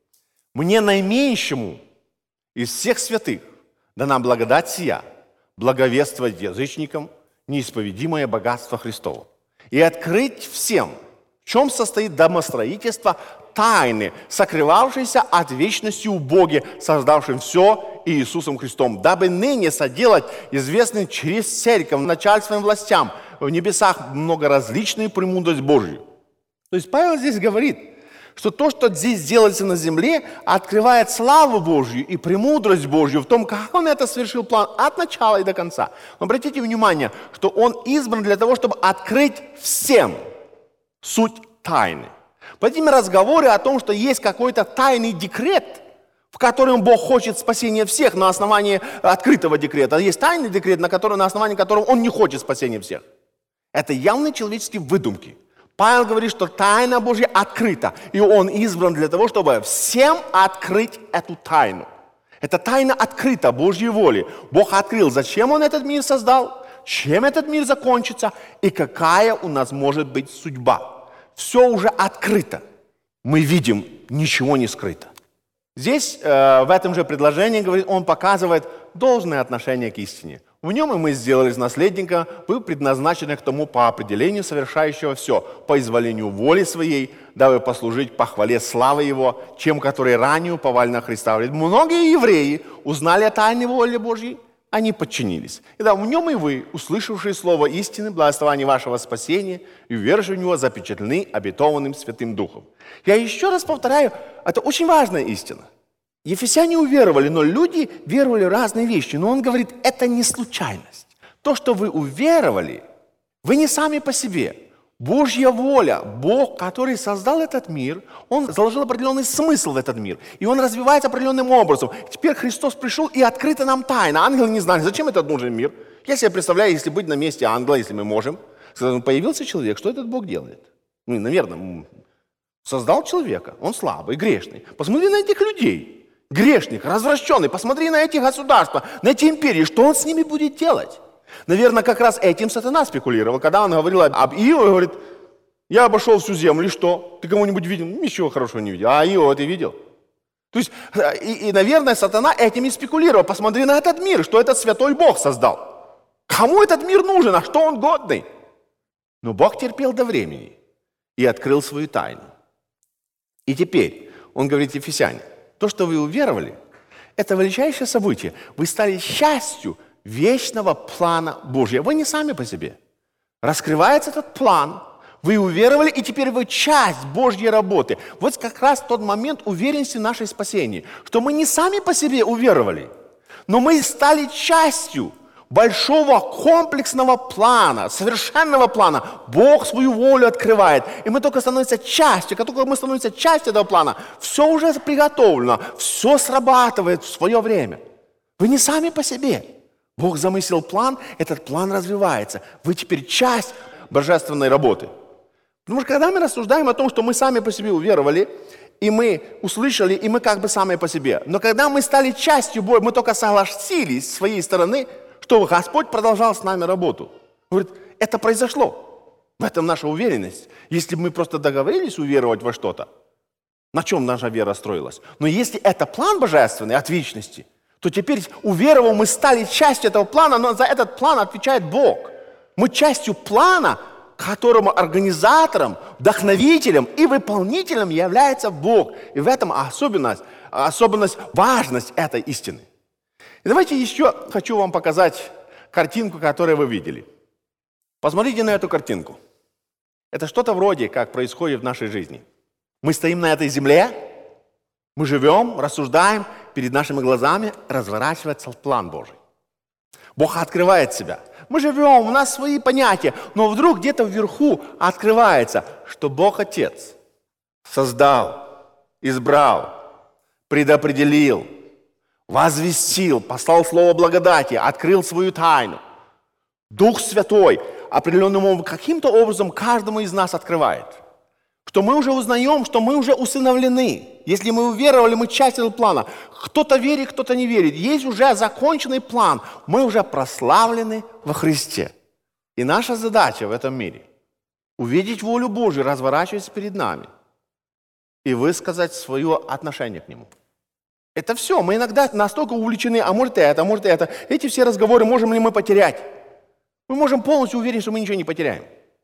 «Мне наименьшему из всех святых дана благодать сия, благовествовать язычникам неисповедимое богатство Христово, и открыть всем, в чем состоит домостроительство тайны, сокрывавшейся от вечности у Боге, создавшим все Иисусом Христом, дабы ныне соделать известным через церковь начальством властям в небесах многоразличную премудрость Божию». То есть Павел здесь говорит, что то, что здесь делается на земле, открывает славу Божью и премудрость Божью в том, как Он это совершил план от начала и до конца. Но обратите внимание, что Он избран для того, чтобы открыть всем суть тайны. В этом разговоре о том, что есть какой-то тайный декрет, в котором Бог хочет спасения всех на основании открытого декрета. А есть тайный декрет, на, который, на основании которого Он не хочет спасения всех. Это явные человеческие выдумки. Павел говорит, что тайна Божья открыта, и Он избран для того, чтобы всем открыть эту тайну. Эта тайна открыта Божьей воле. Бог открыл, зачем Он этот мир создал, чем этот мир закончится, и какая у нас может быть судьба. Все уже открыто. Мы видим, ничего не скрыто. Здесь, э, в этом же предложении, говорит, он показывает должное отношение к истине. В нем и мы сделались наследника, вы предназначены к тому по определению совершающего все, по изволению воли своей, дабы послужить похвале славы Его, чем которые ранее уповали на Христа. Говорит, многие евреи узнали о тайной воле Божьей, они подчинились. И да, в нем и вы, услышавшие слово истины, благословение вашего спасения и уверовавшие в него, запечатлены обетованным Святым Духом. Я еще раз повторяю, это очень важная истина. Ефесяне уверовали, но люди веровали в разные вещи. Но он говорит, это не случайность. То, что вы уверовали, вы не сами по себе. Божья воля, Бог, который создал этот мир, Он заложил определенный смысл в этот мир. И он развивается определенным образом. Теперь Христос пришел и открыта нам тайна. Ангелы не знали, зачем этот нужен мир. Я себе представляю, если быть на месте ангела, если мы можем. Появился человек, что этот Бог делает? Ну, наверное, создал человека, он слабый, грешный. Посмотри на этих людей. Грешник, развращенный, посмотри на эти государства, на эти империи, что он с ними будет делать? Наверное, как раз этим сатана спекулировал, когда он говорил об Иове, говорит, я обошел всю землю, и что? Ты кого-нибудь видел? Ничего хорошего не видел. А Иова ты видел? То есть, и, и, наверное, сатана этим и спекулировал. Посмотри на этот мир, что этот святой Бог создал. Кому этот мир нужен, а что он годный? Но Бог терпел до времени и открыл свою тайну. И теперь он говорит Ефесяне, то, что вы уверовали, это величайшее событие. Вы стали частью вечного плана Божьего. Вы не сами по себе. Раскрывается этот план. Вы уверовали, и теперь вы часть Божьей работы. Вот как раз тот момент уверенности в нашей спасении, что мы не сами по себе уверовали, но мы стали частью большого комплексного плана, совершенного плана. Бог свою волю открывает, и мы только становимся частью. Как только мы становимся частью этого плана, все уже приготовлено, все срабатывает в свое время. Вы не сами по себе. Бог замыслил план, этот план развивается. Вы теперь часть божественной работы. Потому что когда мы рассуждаем о том, что мы сами по себе уверовали, и мы услышали, и мы как бы сами по себе. Но когда мы стали частью Бога, мы только согласились с своей стороны, что Господь продолжал с нами работу. Говорит, это произошло. В этом наша уверенность. Если бы мы просто договорились уверовать во что-то, на чем наша вера строилась. Но если это план божественный от вечности, то теперь, уверовав, мы стали частью этого плана, но за этот план отвечает Бог. Мы частью плана, которому организатором, вдохновителем и выполнителем является Бог. И в этом особенность, особенность, важность этой истины. И давайте еще хочу вам показать картинку, которую вы видели. Посмотрите на эту картинку. Это что-то вроде, как происходит в нашей жизни. Мы стоим на этой земле, мы живем, рассуждаем, перед нашими глазами разворачивается план Божий. Бог открывает себя. Мы живем, у нас свои понятия, но вдруг где-то вверху открывается, что Бог Отец создал, избрал, предопределил, возвестил, послал слово благодати, открыл свою тайну. Дух Святой определенным образом, каким-то образом каждому из нас открывает. Что мы уже узнаем, что мы уже усыновлены. Если мы уверовали, мы часть этого плана. Кто-то верит, кто-то не верит. Есть уже законченный план. Мы уже прославлены во Христе. И наша задача в этом мире – увидеть волю Божию, разворачиваясь перед нами, и высказать свое отношение к Нему. Это все. Мы иногда настолько увлечены, а может это, а может это. Эти все разговоры можем ли мы потерять? Мы можем полностью уверены, что мы ничего не потеряем.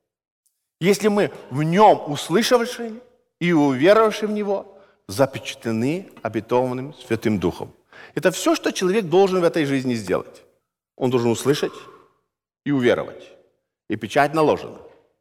Если мы в Нем услышавшие и уверовавшие в Него, запечатлены обетованным Святым Духом. Это все, что человек должен в этой жизни сделать. Он должен услышать и уверовать. И печать наложена.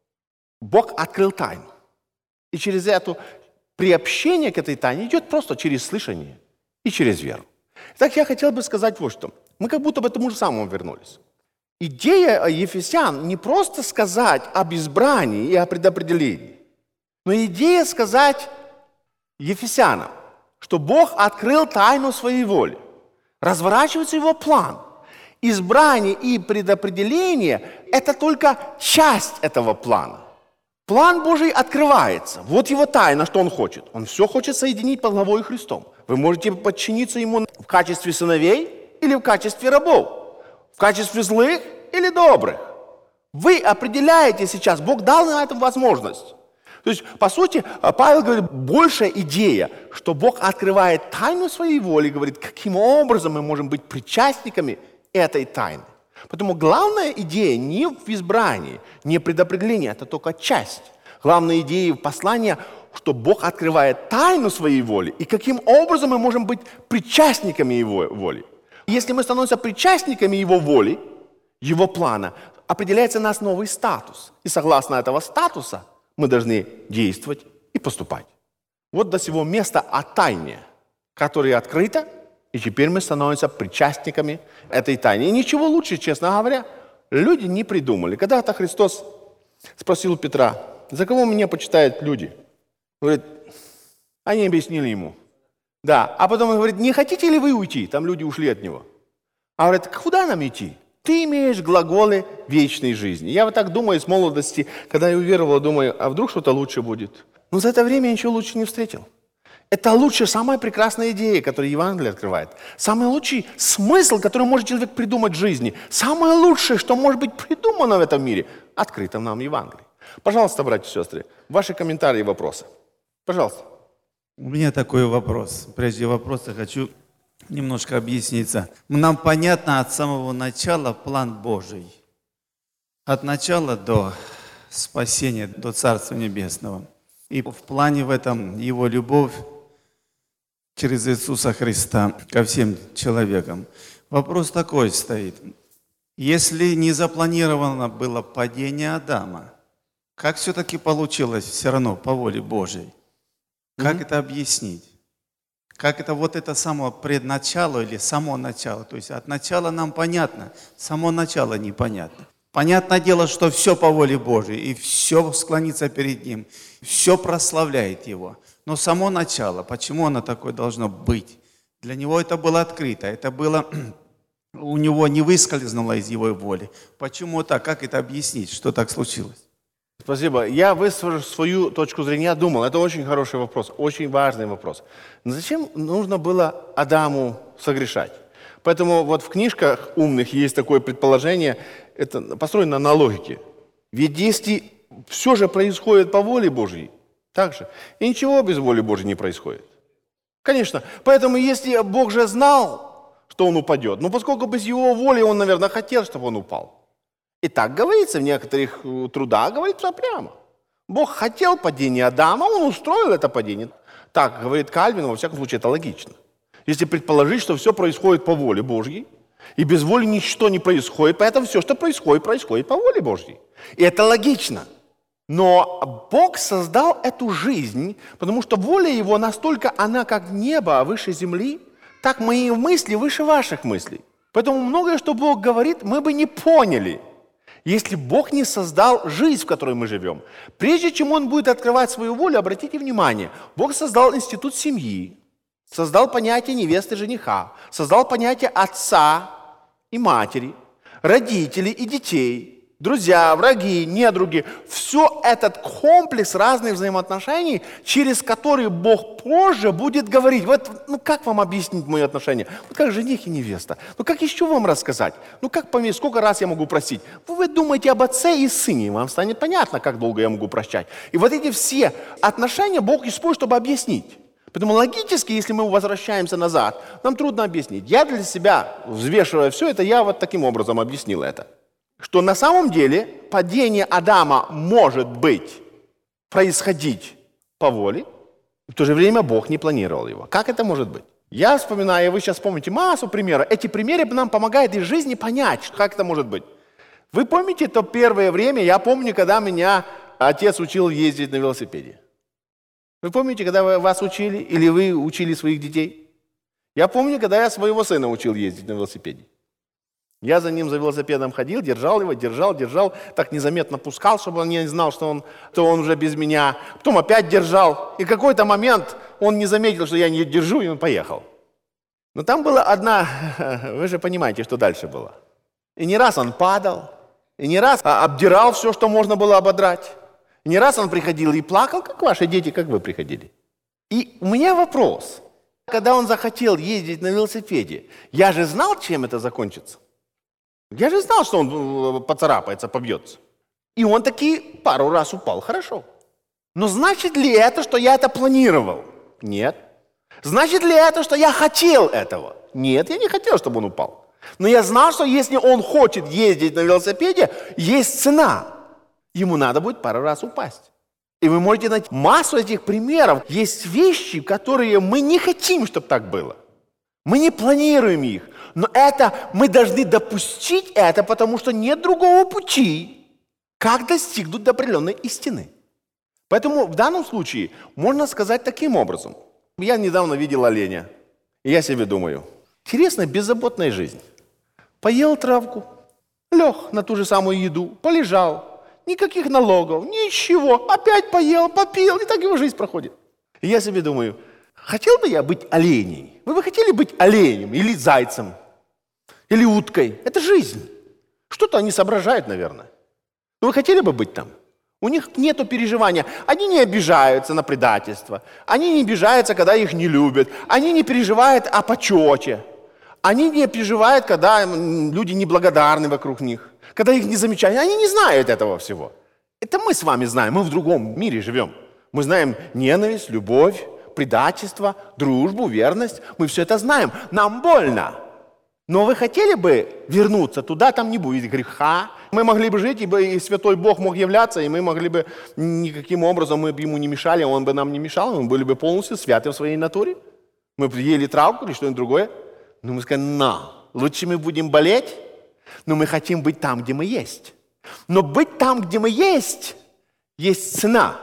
Бог открыл тайну. И через это приобщение к этой тайне идет просто через слышание и через веру. Так я хотел бы сказать вот что. Мы как будто бы к тому же самому вернулись. Идея Ефесян не просто сказать об избрании и о предопределении, но идея сказать Ефесянам, что Бог открыл тайну своей воли, разворачивается Его план. Избрание и предопределение – это только часть этого плана. План Божий открывается. Вот Его тайна, что Он хочет. Он все хочет соединить под главой Христом. Вы можете подчиниться Ему в качестве сыновей или в качестве рабов. В качестве злых или добрых. Вы определяете сейчас, Бог дал на этом возможность. То есть, по сути, Павел говорит, большая идея, что Бог открывает тайну своей воли, говорит, каким образом мы можем быть причастниками этой тайны. Поэтому главная идея не в избрании, не в предопределении, это только часть. Главная идея послания, что Бог открывает тайну своей воли, и каким образом мы можем быть причастниками Его воли. Если мы становимся причастниками Его воли, Его плана, определяется у нас новый статус. И согласно этого статуса мы должны действовать и поступать. Вот до сего места о тайне, которое открыто, и теперь мы становимся причастниками этой тайны. И ничего лучше, честно говоря, люди не придумали. Когда-то Христос спросил Петра, за кого меня почитают люди? Говорит, они объяснили ему. Да, а потом он говорит, не хотите ли вы уйти? Там люди ушли от него. А говорит, куда нам идти? Ты имеешь глаголы вечной жизни. Я вот так думаю с молодости, когда я уверовал, думаю, а вдруг что-то лучше будет? Но за это время я ничего лучше не встретил. Это лучшая, самая прекрасная идея, которую Евангелие открывает. Самый лучший смысл, который может человек придумать в жизни. Самое лучшее, что может быть придумано в этом мире, открыто нам Евангелие. Пожалуйста, братья и сестры, ваши комментарии и вопросы. Пожалуйста. У меня такой вопрос. Прежде вопроса хочу немножко объясниться. Нам понятно от самого начала план Божий. От начала до спасения, до Царства Небесного. И в плане в этом Его любовь через Иисуса Христа ко всем человекам. Вопрос такой стоит. Если не запланировано было падение Адама, как все-таки получилось все равно по воле Божьей? Как mm-hmm. это объяснить? Как это вот это само предначало или само начало? То есть от начала нам понятно, само начало непонятно. Понятное дело, что все по воле Божьей, и все склонится перед Ним, все прославляет Его. Но само начало, почему оно такое должно быть? Для Него это было открыто, это было, у Него не выскользнуло из Его воли. Почему так? Как это объяснить, что так случилось? Спасибо. Я выскажу свою точку зрения. Я думал, это очень хороший вопрос, очень важный вопрос. Но зачем нужно было Адаму согрешать? Поэтому вот в книжках умных есть такое предположение, это построено на логике. Ведь если все же происходит по воле Божьей, так же, и ничего без воли Божьей не происходит. Конечно. Поэтому если Бог же знал, что он упадет, но поскольку без его воли он, наверное, хотел, чтобы он упал. И так говорится в некоторых трудах, говорится прямо. Бог хотел падения Адама, он устроил это падение. Так говорит Кальвин, во всяком случае, это логично. Если предположить, что все происходит по воле Божьей, и без воли ничто не происходит, поэтому все, что происходит, происходит по воле Божьей. И это логично. Но Бог создал эту жизнь, потому что воля Его настолько, она как небо выше земли, так мои мысли выше ваших мыслей. Поэтому многое, что Бог говорит, мы бы не поняли, если Бог не создал жизнь, в которой мы живем. Прежде чем Он будет открывать свою волю, обратите внимание, Бог создал институт семьи, создал понятие невесты и жениха, создал понятие отца и матери, родителей и детей, друзья, враги, недруги. Все этот комплекс разных взаимоотношений, через которые Бог позже будет говорить. Вот, ну как вам объяснить мои отношения? Вот как жених и невеста. Ну как еще вам рассказать? Ну как пометь, сколько раз я могу просить? Вы, вы думаете об отце и сыне, вам станет понятно, как долго я могу прощать. И вот эти все отношения Бог использует, чтобы объяснить. Поэтому логически, если мы возвращаемся назад, нам трудно объяснить. Я для себя, взвешивая все это, я вот таким образом объяснил это. Что на самом деле падение Адама может быть, происходить по воле, в то же время Бог не планировал его. Как это может быть? Я вспоминаю, вы сейчас помните массу примеров. Эти примеры нам помогают из жизни понять, как это может быть. Вы помните то первое время, я помню, когда меня отец учил ездить на велосипеде. Вы помните, когда вас учили, или вы учили своих детей? Я помню, когда я своего сына учил ездить на велосипеде. Я за ним за велосипедом ходил, держал его, держал, держал, так незаметно пускал, чтобы он не знал, что он, что он уже без меня. Потом опять держал. И в какой-то момент он не заметил, что я не держу, и он поехал. Но там была одна, вы же понимаете, что дальше было. И не раз он падал, и не раз обдирал все, что можно было ободрать. И не раз он приходил и плакал, как ваши дети, как вы приходили. И у меня вопрос. Когда он захотел ездить на велосипеде, я же знал, чем это закончится. Я же знал, что он поцарапается, побьется. И он таки пару раз упал. Хорошо. Но значит ли это, что я это планировал? Нет. Значит ли это, что я хотел этого? Нет, я не хотел, чтобы он упал. Но я знал, что если он хочет ездить на велосипеде, есть цена. Ему надо будет пару раз упасть. И вы можете найти массу этих примеров. Есть вещи, которые мы не хотим, чтобы так было. Мы не планируем их. Но это мы должны допустить это, потому что нет другого пути, как достигнуть до определенной истины. Поэтому в данном случае можно сказать таким образом. Я недавно видел оленя, и я себе думаю, интересная беззаботная жизнь. Поел травку, лег на ту же самую еду, полежал, никаких налогов, ничего, опять поел, попил, и так его жизнь проходит. И я себе думаю, хотел бы я быть оленей? Вы бы хотели быть оленем или зайцем? Или уткой. Это жизнь. Что-то они соображают, наверное. Но вы хотели бы быть там? У них нет переживания. Они не обижаются на предательство. Они не обижаются, когда их не любят. Они не переживают о почете. Они не переживают, когда люди неблагодарны вокруг них. Когда их не замечают. Они не знают этого всего. Это мы с вами знаем. Мы в другом мире живем. Мы знаем ненависть, любовь, предательство, дружбу, верность. Мы все это знаем. Нам больно. Но вы хотели бы вернуться туда, там не будет греха. Мы могли бы жить, и Святой Бог мог являться, и мы могли бы никаким образом, мы бы ему не мешали, он бы нам не мешал, мы были бы полностью святы в своей натуре. Мы бы ели травку или что-нибудь другое. Но мы сказали, на, лучше мы будем болеть, но мы хотим быть там, где мы есть. Но быть там, где мы есть, есть цена.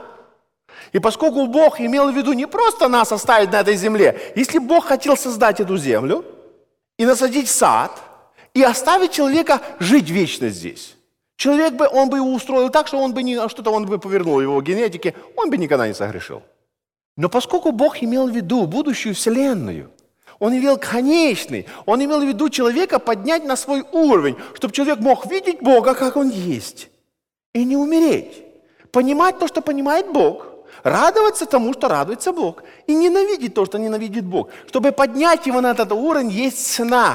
И поскольку Бог имел в виду не просто нас оставить на этой земле, если Бог хотел создать эту землю, и насадить сад, и оставить человека жить вечно здесь. Человек бы, он бы его устроил так, что он бы не, что-то он бы повернул его генетике, он бы никогда не согрешил. Но поскольку Бог имел в виду будущую вселенную, Он имел конечный, Он имел в виду человека поднять на свой уровень, чтобы человек мог видеть Бога, как Он есть, и не умереть. понимать то, что понимает Бог, радоваться тому, что радуется Бог, и ненавидеть то, что ненавидит Бог. Чтобы поднять его на этот уровень, есть цена.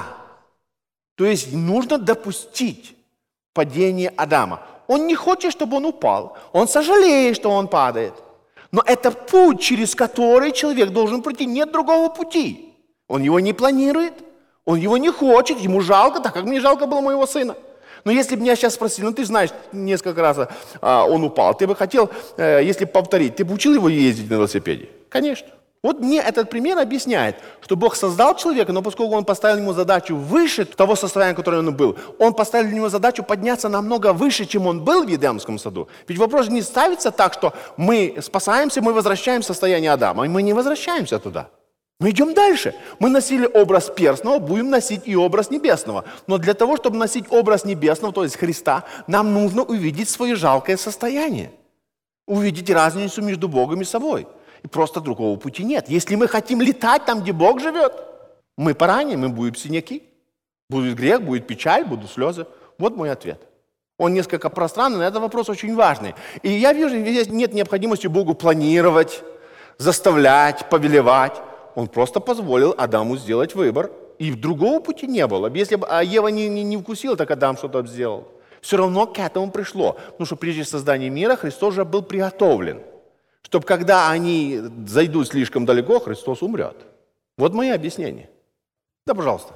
То есть нужно допустить падение Адама. Он не хочет, чтобы он упал. Он сожалеет, что он падает. Но это путь, через который человек должен пройти. Нет другого пути. Он его не планирует, он его не хочет, ему жалко, так как мне жалко было моего сына. Но если бы меня сейчас спросили, ну ты знаешь, несколько раз а, он упал, ты бы хотел, э, если повторить, ты бы учил его ездить на велосипеде? Конечно. Вот мне этот пример объясняет, что Бог создал человека, но поскольку Он поставил ему задачу выше того состояния, в котором он был, Он поставил для него задачу подняться намного выше, чем он был в Едемском саду. Ведь вопрос не ставится так, что мы спасаемся, мы возвращаемся в состояние Адама, и мы не возвращаемся туда. Мы идем дальше. Мы носили образ перстного, будем носить и образ небесного. Но для того, чтобы носить образ небесного, то есть Христа, нам нужно увидеть свое жалкое состояние. Увидеть разницу между Богом и собой. И просто другого пути нет. Если мы хотим летать там, где Бог живет, мы пораним, мы будем синяки. Будет грех, будет печаль, будут слезы. Вот мой ответ. Он несколько пространный, но это вопрос очень важный. И я вижу, здесь нет необходимости Богу планировать, заставлять, повелевать. Он просто позволил Адаму сделать выбор. И другого пути не было. Если бы Ева не, не, не вкусила, так Адам что-то сделал. Все равно к этому пришло. Потому что прежде создания мира Христос уже был приготовлен. Чтобы когда они зайдут слишком далеко, Христос умрет. Вот мое объяснение. Да, пожалуйста.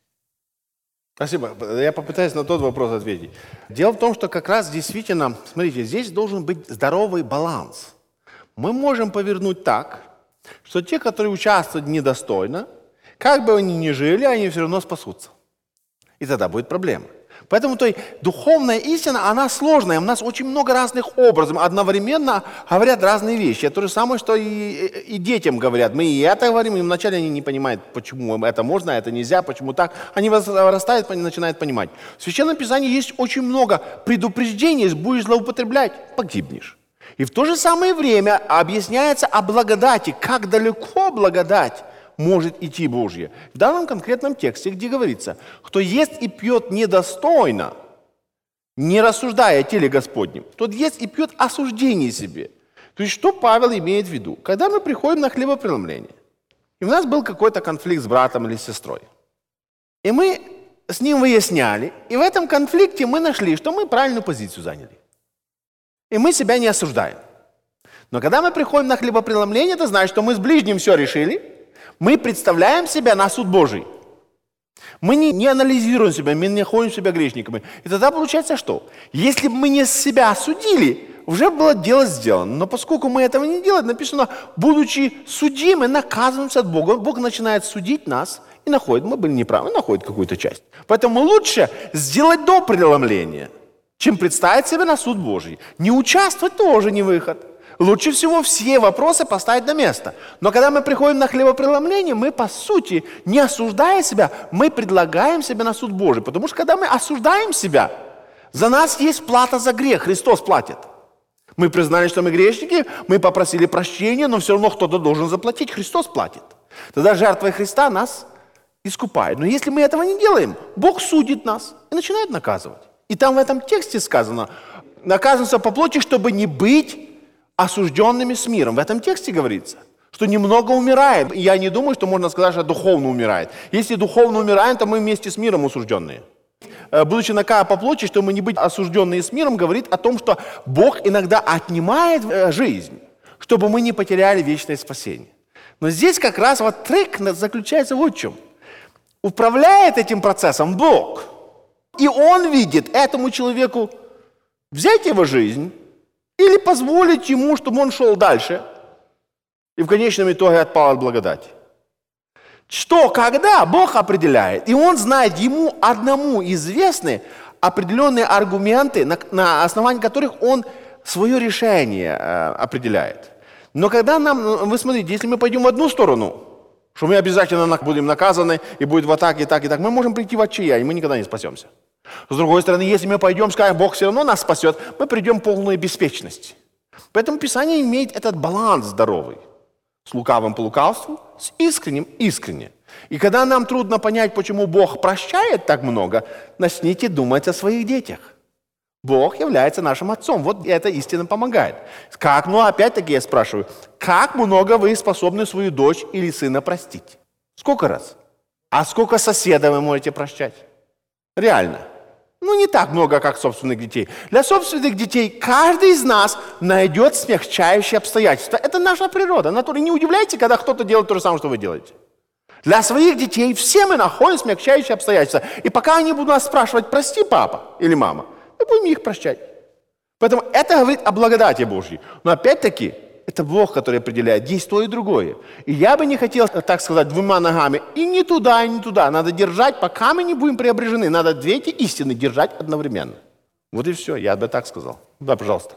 Спасибо. Я попытаюсь на тот вопрос ответить. Дело в том, что как раз действительно, смотрите, здесь должен быть здоровый баланс. Мы можем повернуть так, что те, которые участвуют недостойно, как бы они ни жили, они все равно спасутся. И тогда будет проблема. Поэтому то есть, духовная истина, она сложная. У нас очень много разных образов. Одновременно говорят разные вещи. Это то же самое, что и, и детям говорят. Мы и это говорим, и вначале они не понимают, почему это можно, это нельзя, почему так. Они вырастают, они начинают понимать. В Священном Писании есть очень много предупреждений. Если будешь злоупотреблять, погибнешь. И в то же самое время объясняется о благодати, как далеко благодать может идти Божья. В данном конкретном тексте, где говорится, кто ест и пьет недостойно, не рассуждая о теле Господнем, тот ест и пьет осуждение себе. То есть что Павел имеет в виду? Когда мы приходим на хлебопреломление, и у нас был какой-то конфликт с братом или сестрой, и мы с ним выясняли, и в этом конфликте мы нашли, что мы правильную позицию заняли. И мы себя не осуждаем. Но когда мы приходим на хлебопреломление, это значит, что мы с ближним все решили, мы представляем себя на суд Божий. Мы не, не анализируем себя, мы не находим себя грешниками. И тогда получается что? Если бы мы не себя осудили, уже было дело сделано. Но поскольку мы этого не делаем, написано, будучи судимы, наказываемся от Бога. Бог начинает судить нас и находит, мы были неправы, находит какую-то часть. Поэтому лучше сделать до преломления, чем представить себя на суд Божий. Не участвовать тоже не выход. Лучше всего все вопросы поставить на место. Но когда мы приходим на хлебопреломление, мы, по сути, не осуждая себя, мы предлагаем себя на суд Божий. Потому что когда мы осуждаем себя, за нас есть плата за грех. Христос платит. Мы признали, что мы грешники, мы попросили прощения, но все равно кто-то должен заплатить. Христос платит. Тогда жертвой Христа нас искупает. Но если мы этого не делаем, Бог судит нас и начинает наказывать. И там в этом тексте сказано, наказываться по плоти, чтобы не быть осужденными с миром. В этом тексте говорится, что немного умирает. И я не думаю, что можно сказать, что духовно умирает. Если духовно умираем, то мы вместе с миром осужденные. Будучи наказан по плоти, чтобы не быть осужденные с миром, говорит о том, что Бог иногда отнимает жизнь, чтобы мы не потеряли вечное спасение. Но здесь как раз вот трик заключается вот в чем. Управляет этим процессом Бог. И Он видит этому человеку взять его жизнь или позволить ему, чтобы он шел дальше и в конечном итоге отпал от благодати. Что, когда, Бог определяет. И Он знает, Ему одному известны определенные аргументы, на, на основании которых Он свое решение э, определяет. Но когда нам, вы смотрите, если мы пойдем в одну сторону, что мы обязательно будем наказаны, и будет вот так, и так, и так, мы можем прийти в отчаяние, и мы никогда не спасемся. С другой стороны, если мы пойдем, скажем, Бог все равно нас спасет, мы придем в полную беспечность. Поэтому Писание имеет этот баланс здоровый. С лукавым по лукавству, с искренним искренне. И когда нам трудно понять, почему Бог прощает так много, начните думать о своих детях. Бог является нашим Отцом. Вот эта истина помогает. Как, ну опять-таки я спрашиваю, как много вы способны свою дочь или сына простить? Сколько раз? А сколько соседа вы можете прощать? Реально. Ну, не так много, как собственных детей. Для собственных детей каждый из нас найдет смягчающие обстоятельства. Это наша природа. Натура. Не удивляйте, когда кто-то делает то же самое, что вы делаете. Для своих детей все мы находим смягчающие обстоятельства. И пока они будут нас спрашивать, прости, папа или мама, мы будем их прощать. Поэтому это говорит о благодати Божьей. Но опять-таки, это Бог, который определяет, есть то и другое. И я бы не хотел, так сказать, двумя ногами и не туда, и не туда. Надо держать, пока мы не будем преображены. Надо две эти истины держать одновременно. Вот и все, я бы так сказал. Да, пожалуйста.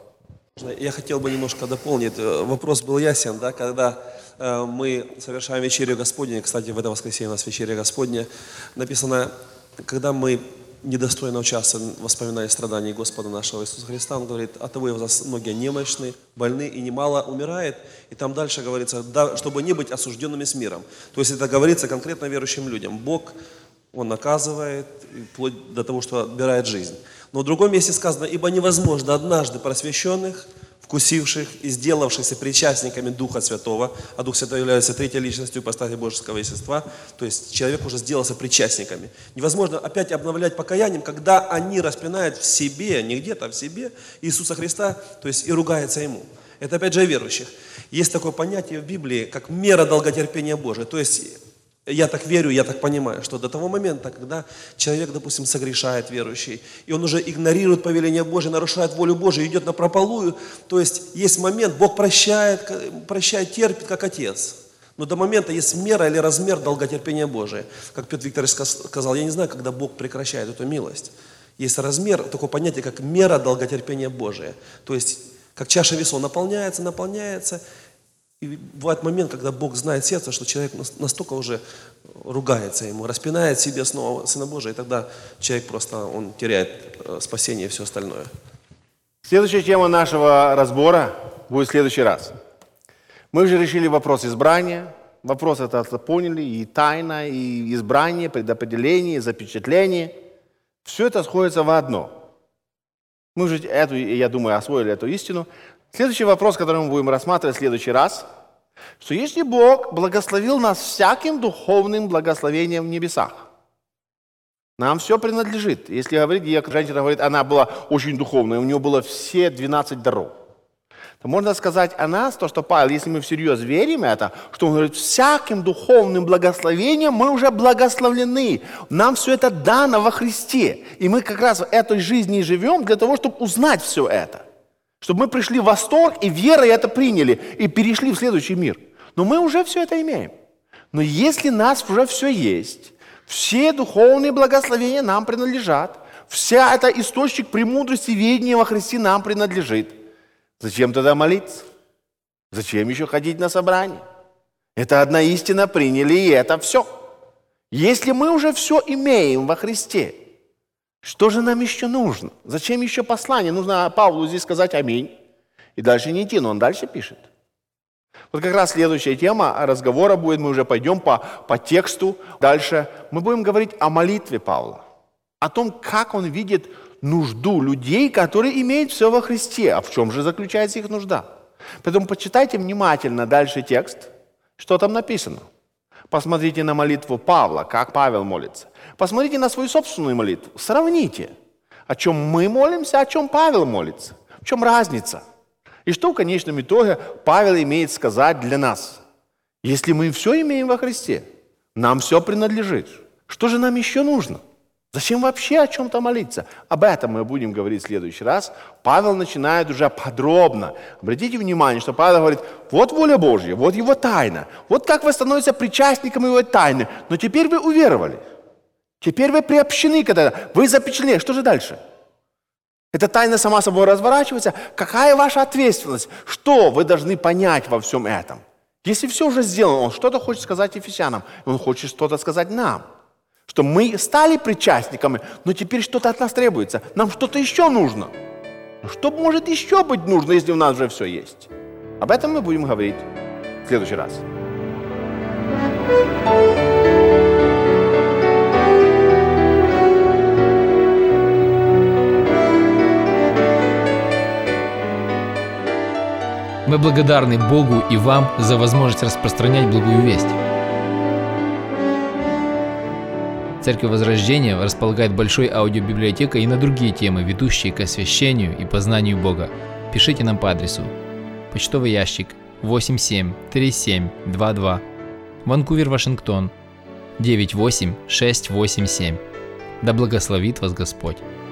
Я хотел бы немножко дополнить. Вопрос был ясен, да, когда э, мы совершаем вечерю Господню. Кстати, в это воскресенье у нас вечеря Господня. Написано, когда мы недостойно участвуем в воспоминании страданий Господа нашего Иисуса Христа, Он говорит, от того и вас многие немощны, больны и немало умирает. И там дальше говорится, да, чтобы не быть осужденными с миром. То есть это говорится конкретно верующим людям. Бог, Он наказывает, вплоть до того, что отбирает жизнь. Но в другом месте сказано, ибо невозможно однажды просвещенных, вкусивших и сделавшихся причастниками Духа Святого, а Дух Святой является третьей личностью ипостаси Божеского естества, то есть человек уже сделался причастниками. Невозможно опять обновлять покаянием, когда они распинают в себе, не где-то, а в себе Иисуса Христа, то есть и ругается Ему. Это опять же о верующих. Есть такое понятие в Библии, как мера долготерпения Божия, то есть я так верю, я так понимаю, что до того момента, когда человек, допустим, согрешает, верующий, и он уже игнорирует повеление Божие, нарушает волю Божию, идет напропалую, то есть есть момент, Бог прощает, прощает, терпит, как Отец. Но до момента есть мера или размер долготерпения Божия. Как Петр Викторович сказал, я не знаю, когда Бог прекращает эту милость. Есть размер, такое понятие, как мера долготерпения Божия. То есть, как чаша весов наполняется, наполняется. И бывает момент, когда Бог знает сердце, что человек настолько уже ругается ему, распинает себе снова Сына Божия, и тогда человек просто, он теряет спасение и все остальное. Следующая тема нашего разбора будет в следующий раз. Мы уже решили вопрос избрания. Вопрос этот поняли, и тайна, и избрание, предопределение, запечатление. Все это сходится в одно. Мы уже, эту, я думаю, освоили эту истину. Следующий вопрос, который мы будем рассматривать в следующий раз, что если Бог благословил нас всяким духовным благословением в небесах, нам все принадлежит. Если говорить, как женщина говорит, она была очень духовной, у нее было все двенадцать даров, то можно сказать о нас, то, что Павел, если мы всерьез верим в это, что он говорит, всяким духовным благословением мы уже благословлены. Нам все это дано во Христе. И мы как раз в этой жизни живем для того, чтобы узнать все это. Чтобы мы пришли в восторг и верой это приняли, и перешли в следующий мир. Но мы уже все это имеем. Но если у нас уже все есть, все духовные благословения нам принадлежат, вся эта источник премудрости ведения во Христе нам принадлежит, зачем тогда молиться? Зачем еще ходить на собрание? Это одна истина приняли, и это все. Если мы уже все имеем во Христе, что же нам еще нужно? Зачем еще послание? Нужно Павлу здесь сказать аминь. И дальше не идти, но он дальше пишет. Вот как раз следующая тема разговора будет, мы уже пойдем по, по тексту. Дальше мы будем говорить о молитве Павла. О том, как он видит нужду людей, которые имеют все во Христе. А в чем же заключается их нужда? Поэтому почитайте внимательно дальше текст, что там написано. Посмотрите на молитву Павла, как Павел молится. Посмотрите на свою собственную молитву. Сравните, о чем мы молимся, о чем Павел молится. В чем разница? И что в конечном итоге Павел имеет сказать для нас? Если мы все имеем во Христе, нам все принадлежит. Что же нам еще нужно? Зачем вообще о чем-то молиться? Об этом мы будем говорить в следующий раз. Павел начинает уже подробно. Обратите внимание, что Павел говорит, вот воля Божья, вот его тайна. Вот как вы становитесь причастником его тайны. Но теперь вы уверовали. Теперь вы приобщены к этому. Вы запечатлены. Что же дальше? Эта тайна сама собой разворачивается. Какая ваша ответственность? Что вы должны понять во всем этом? Если все уже сделано, он что-то хочет сказать ефесянам. Он хочет что-то сказать нам. Что мы стали причастниками, но теперь что-то от нас требуется. Нам что-то еще нужно. Но что может еще быть нужно, если у нас уже все есть? Об этом мы будем говорить в следующий раз. Мы благодарны Богу и вам за возможность распространять благую весть. Церковь Возрождения располагает большой аудиобиблиотекой и на другие темы, ведущие к освящению и познанию Бога. Пишите нам по адресу: почтовый ящик восемь семь три семь два два, Ванкувер, Вашингтон девять восемь шесть восемь семь. Да благословит вас Господь!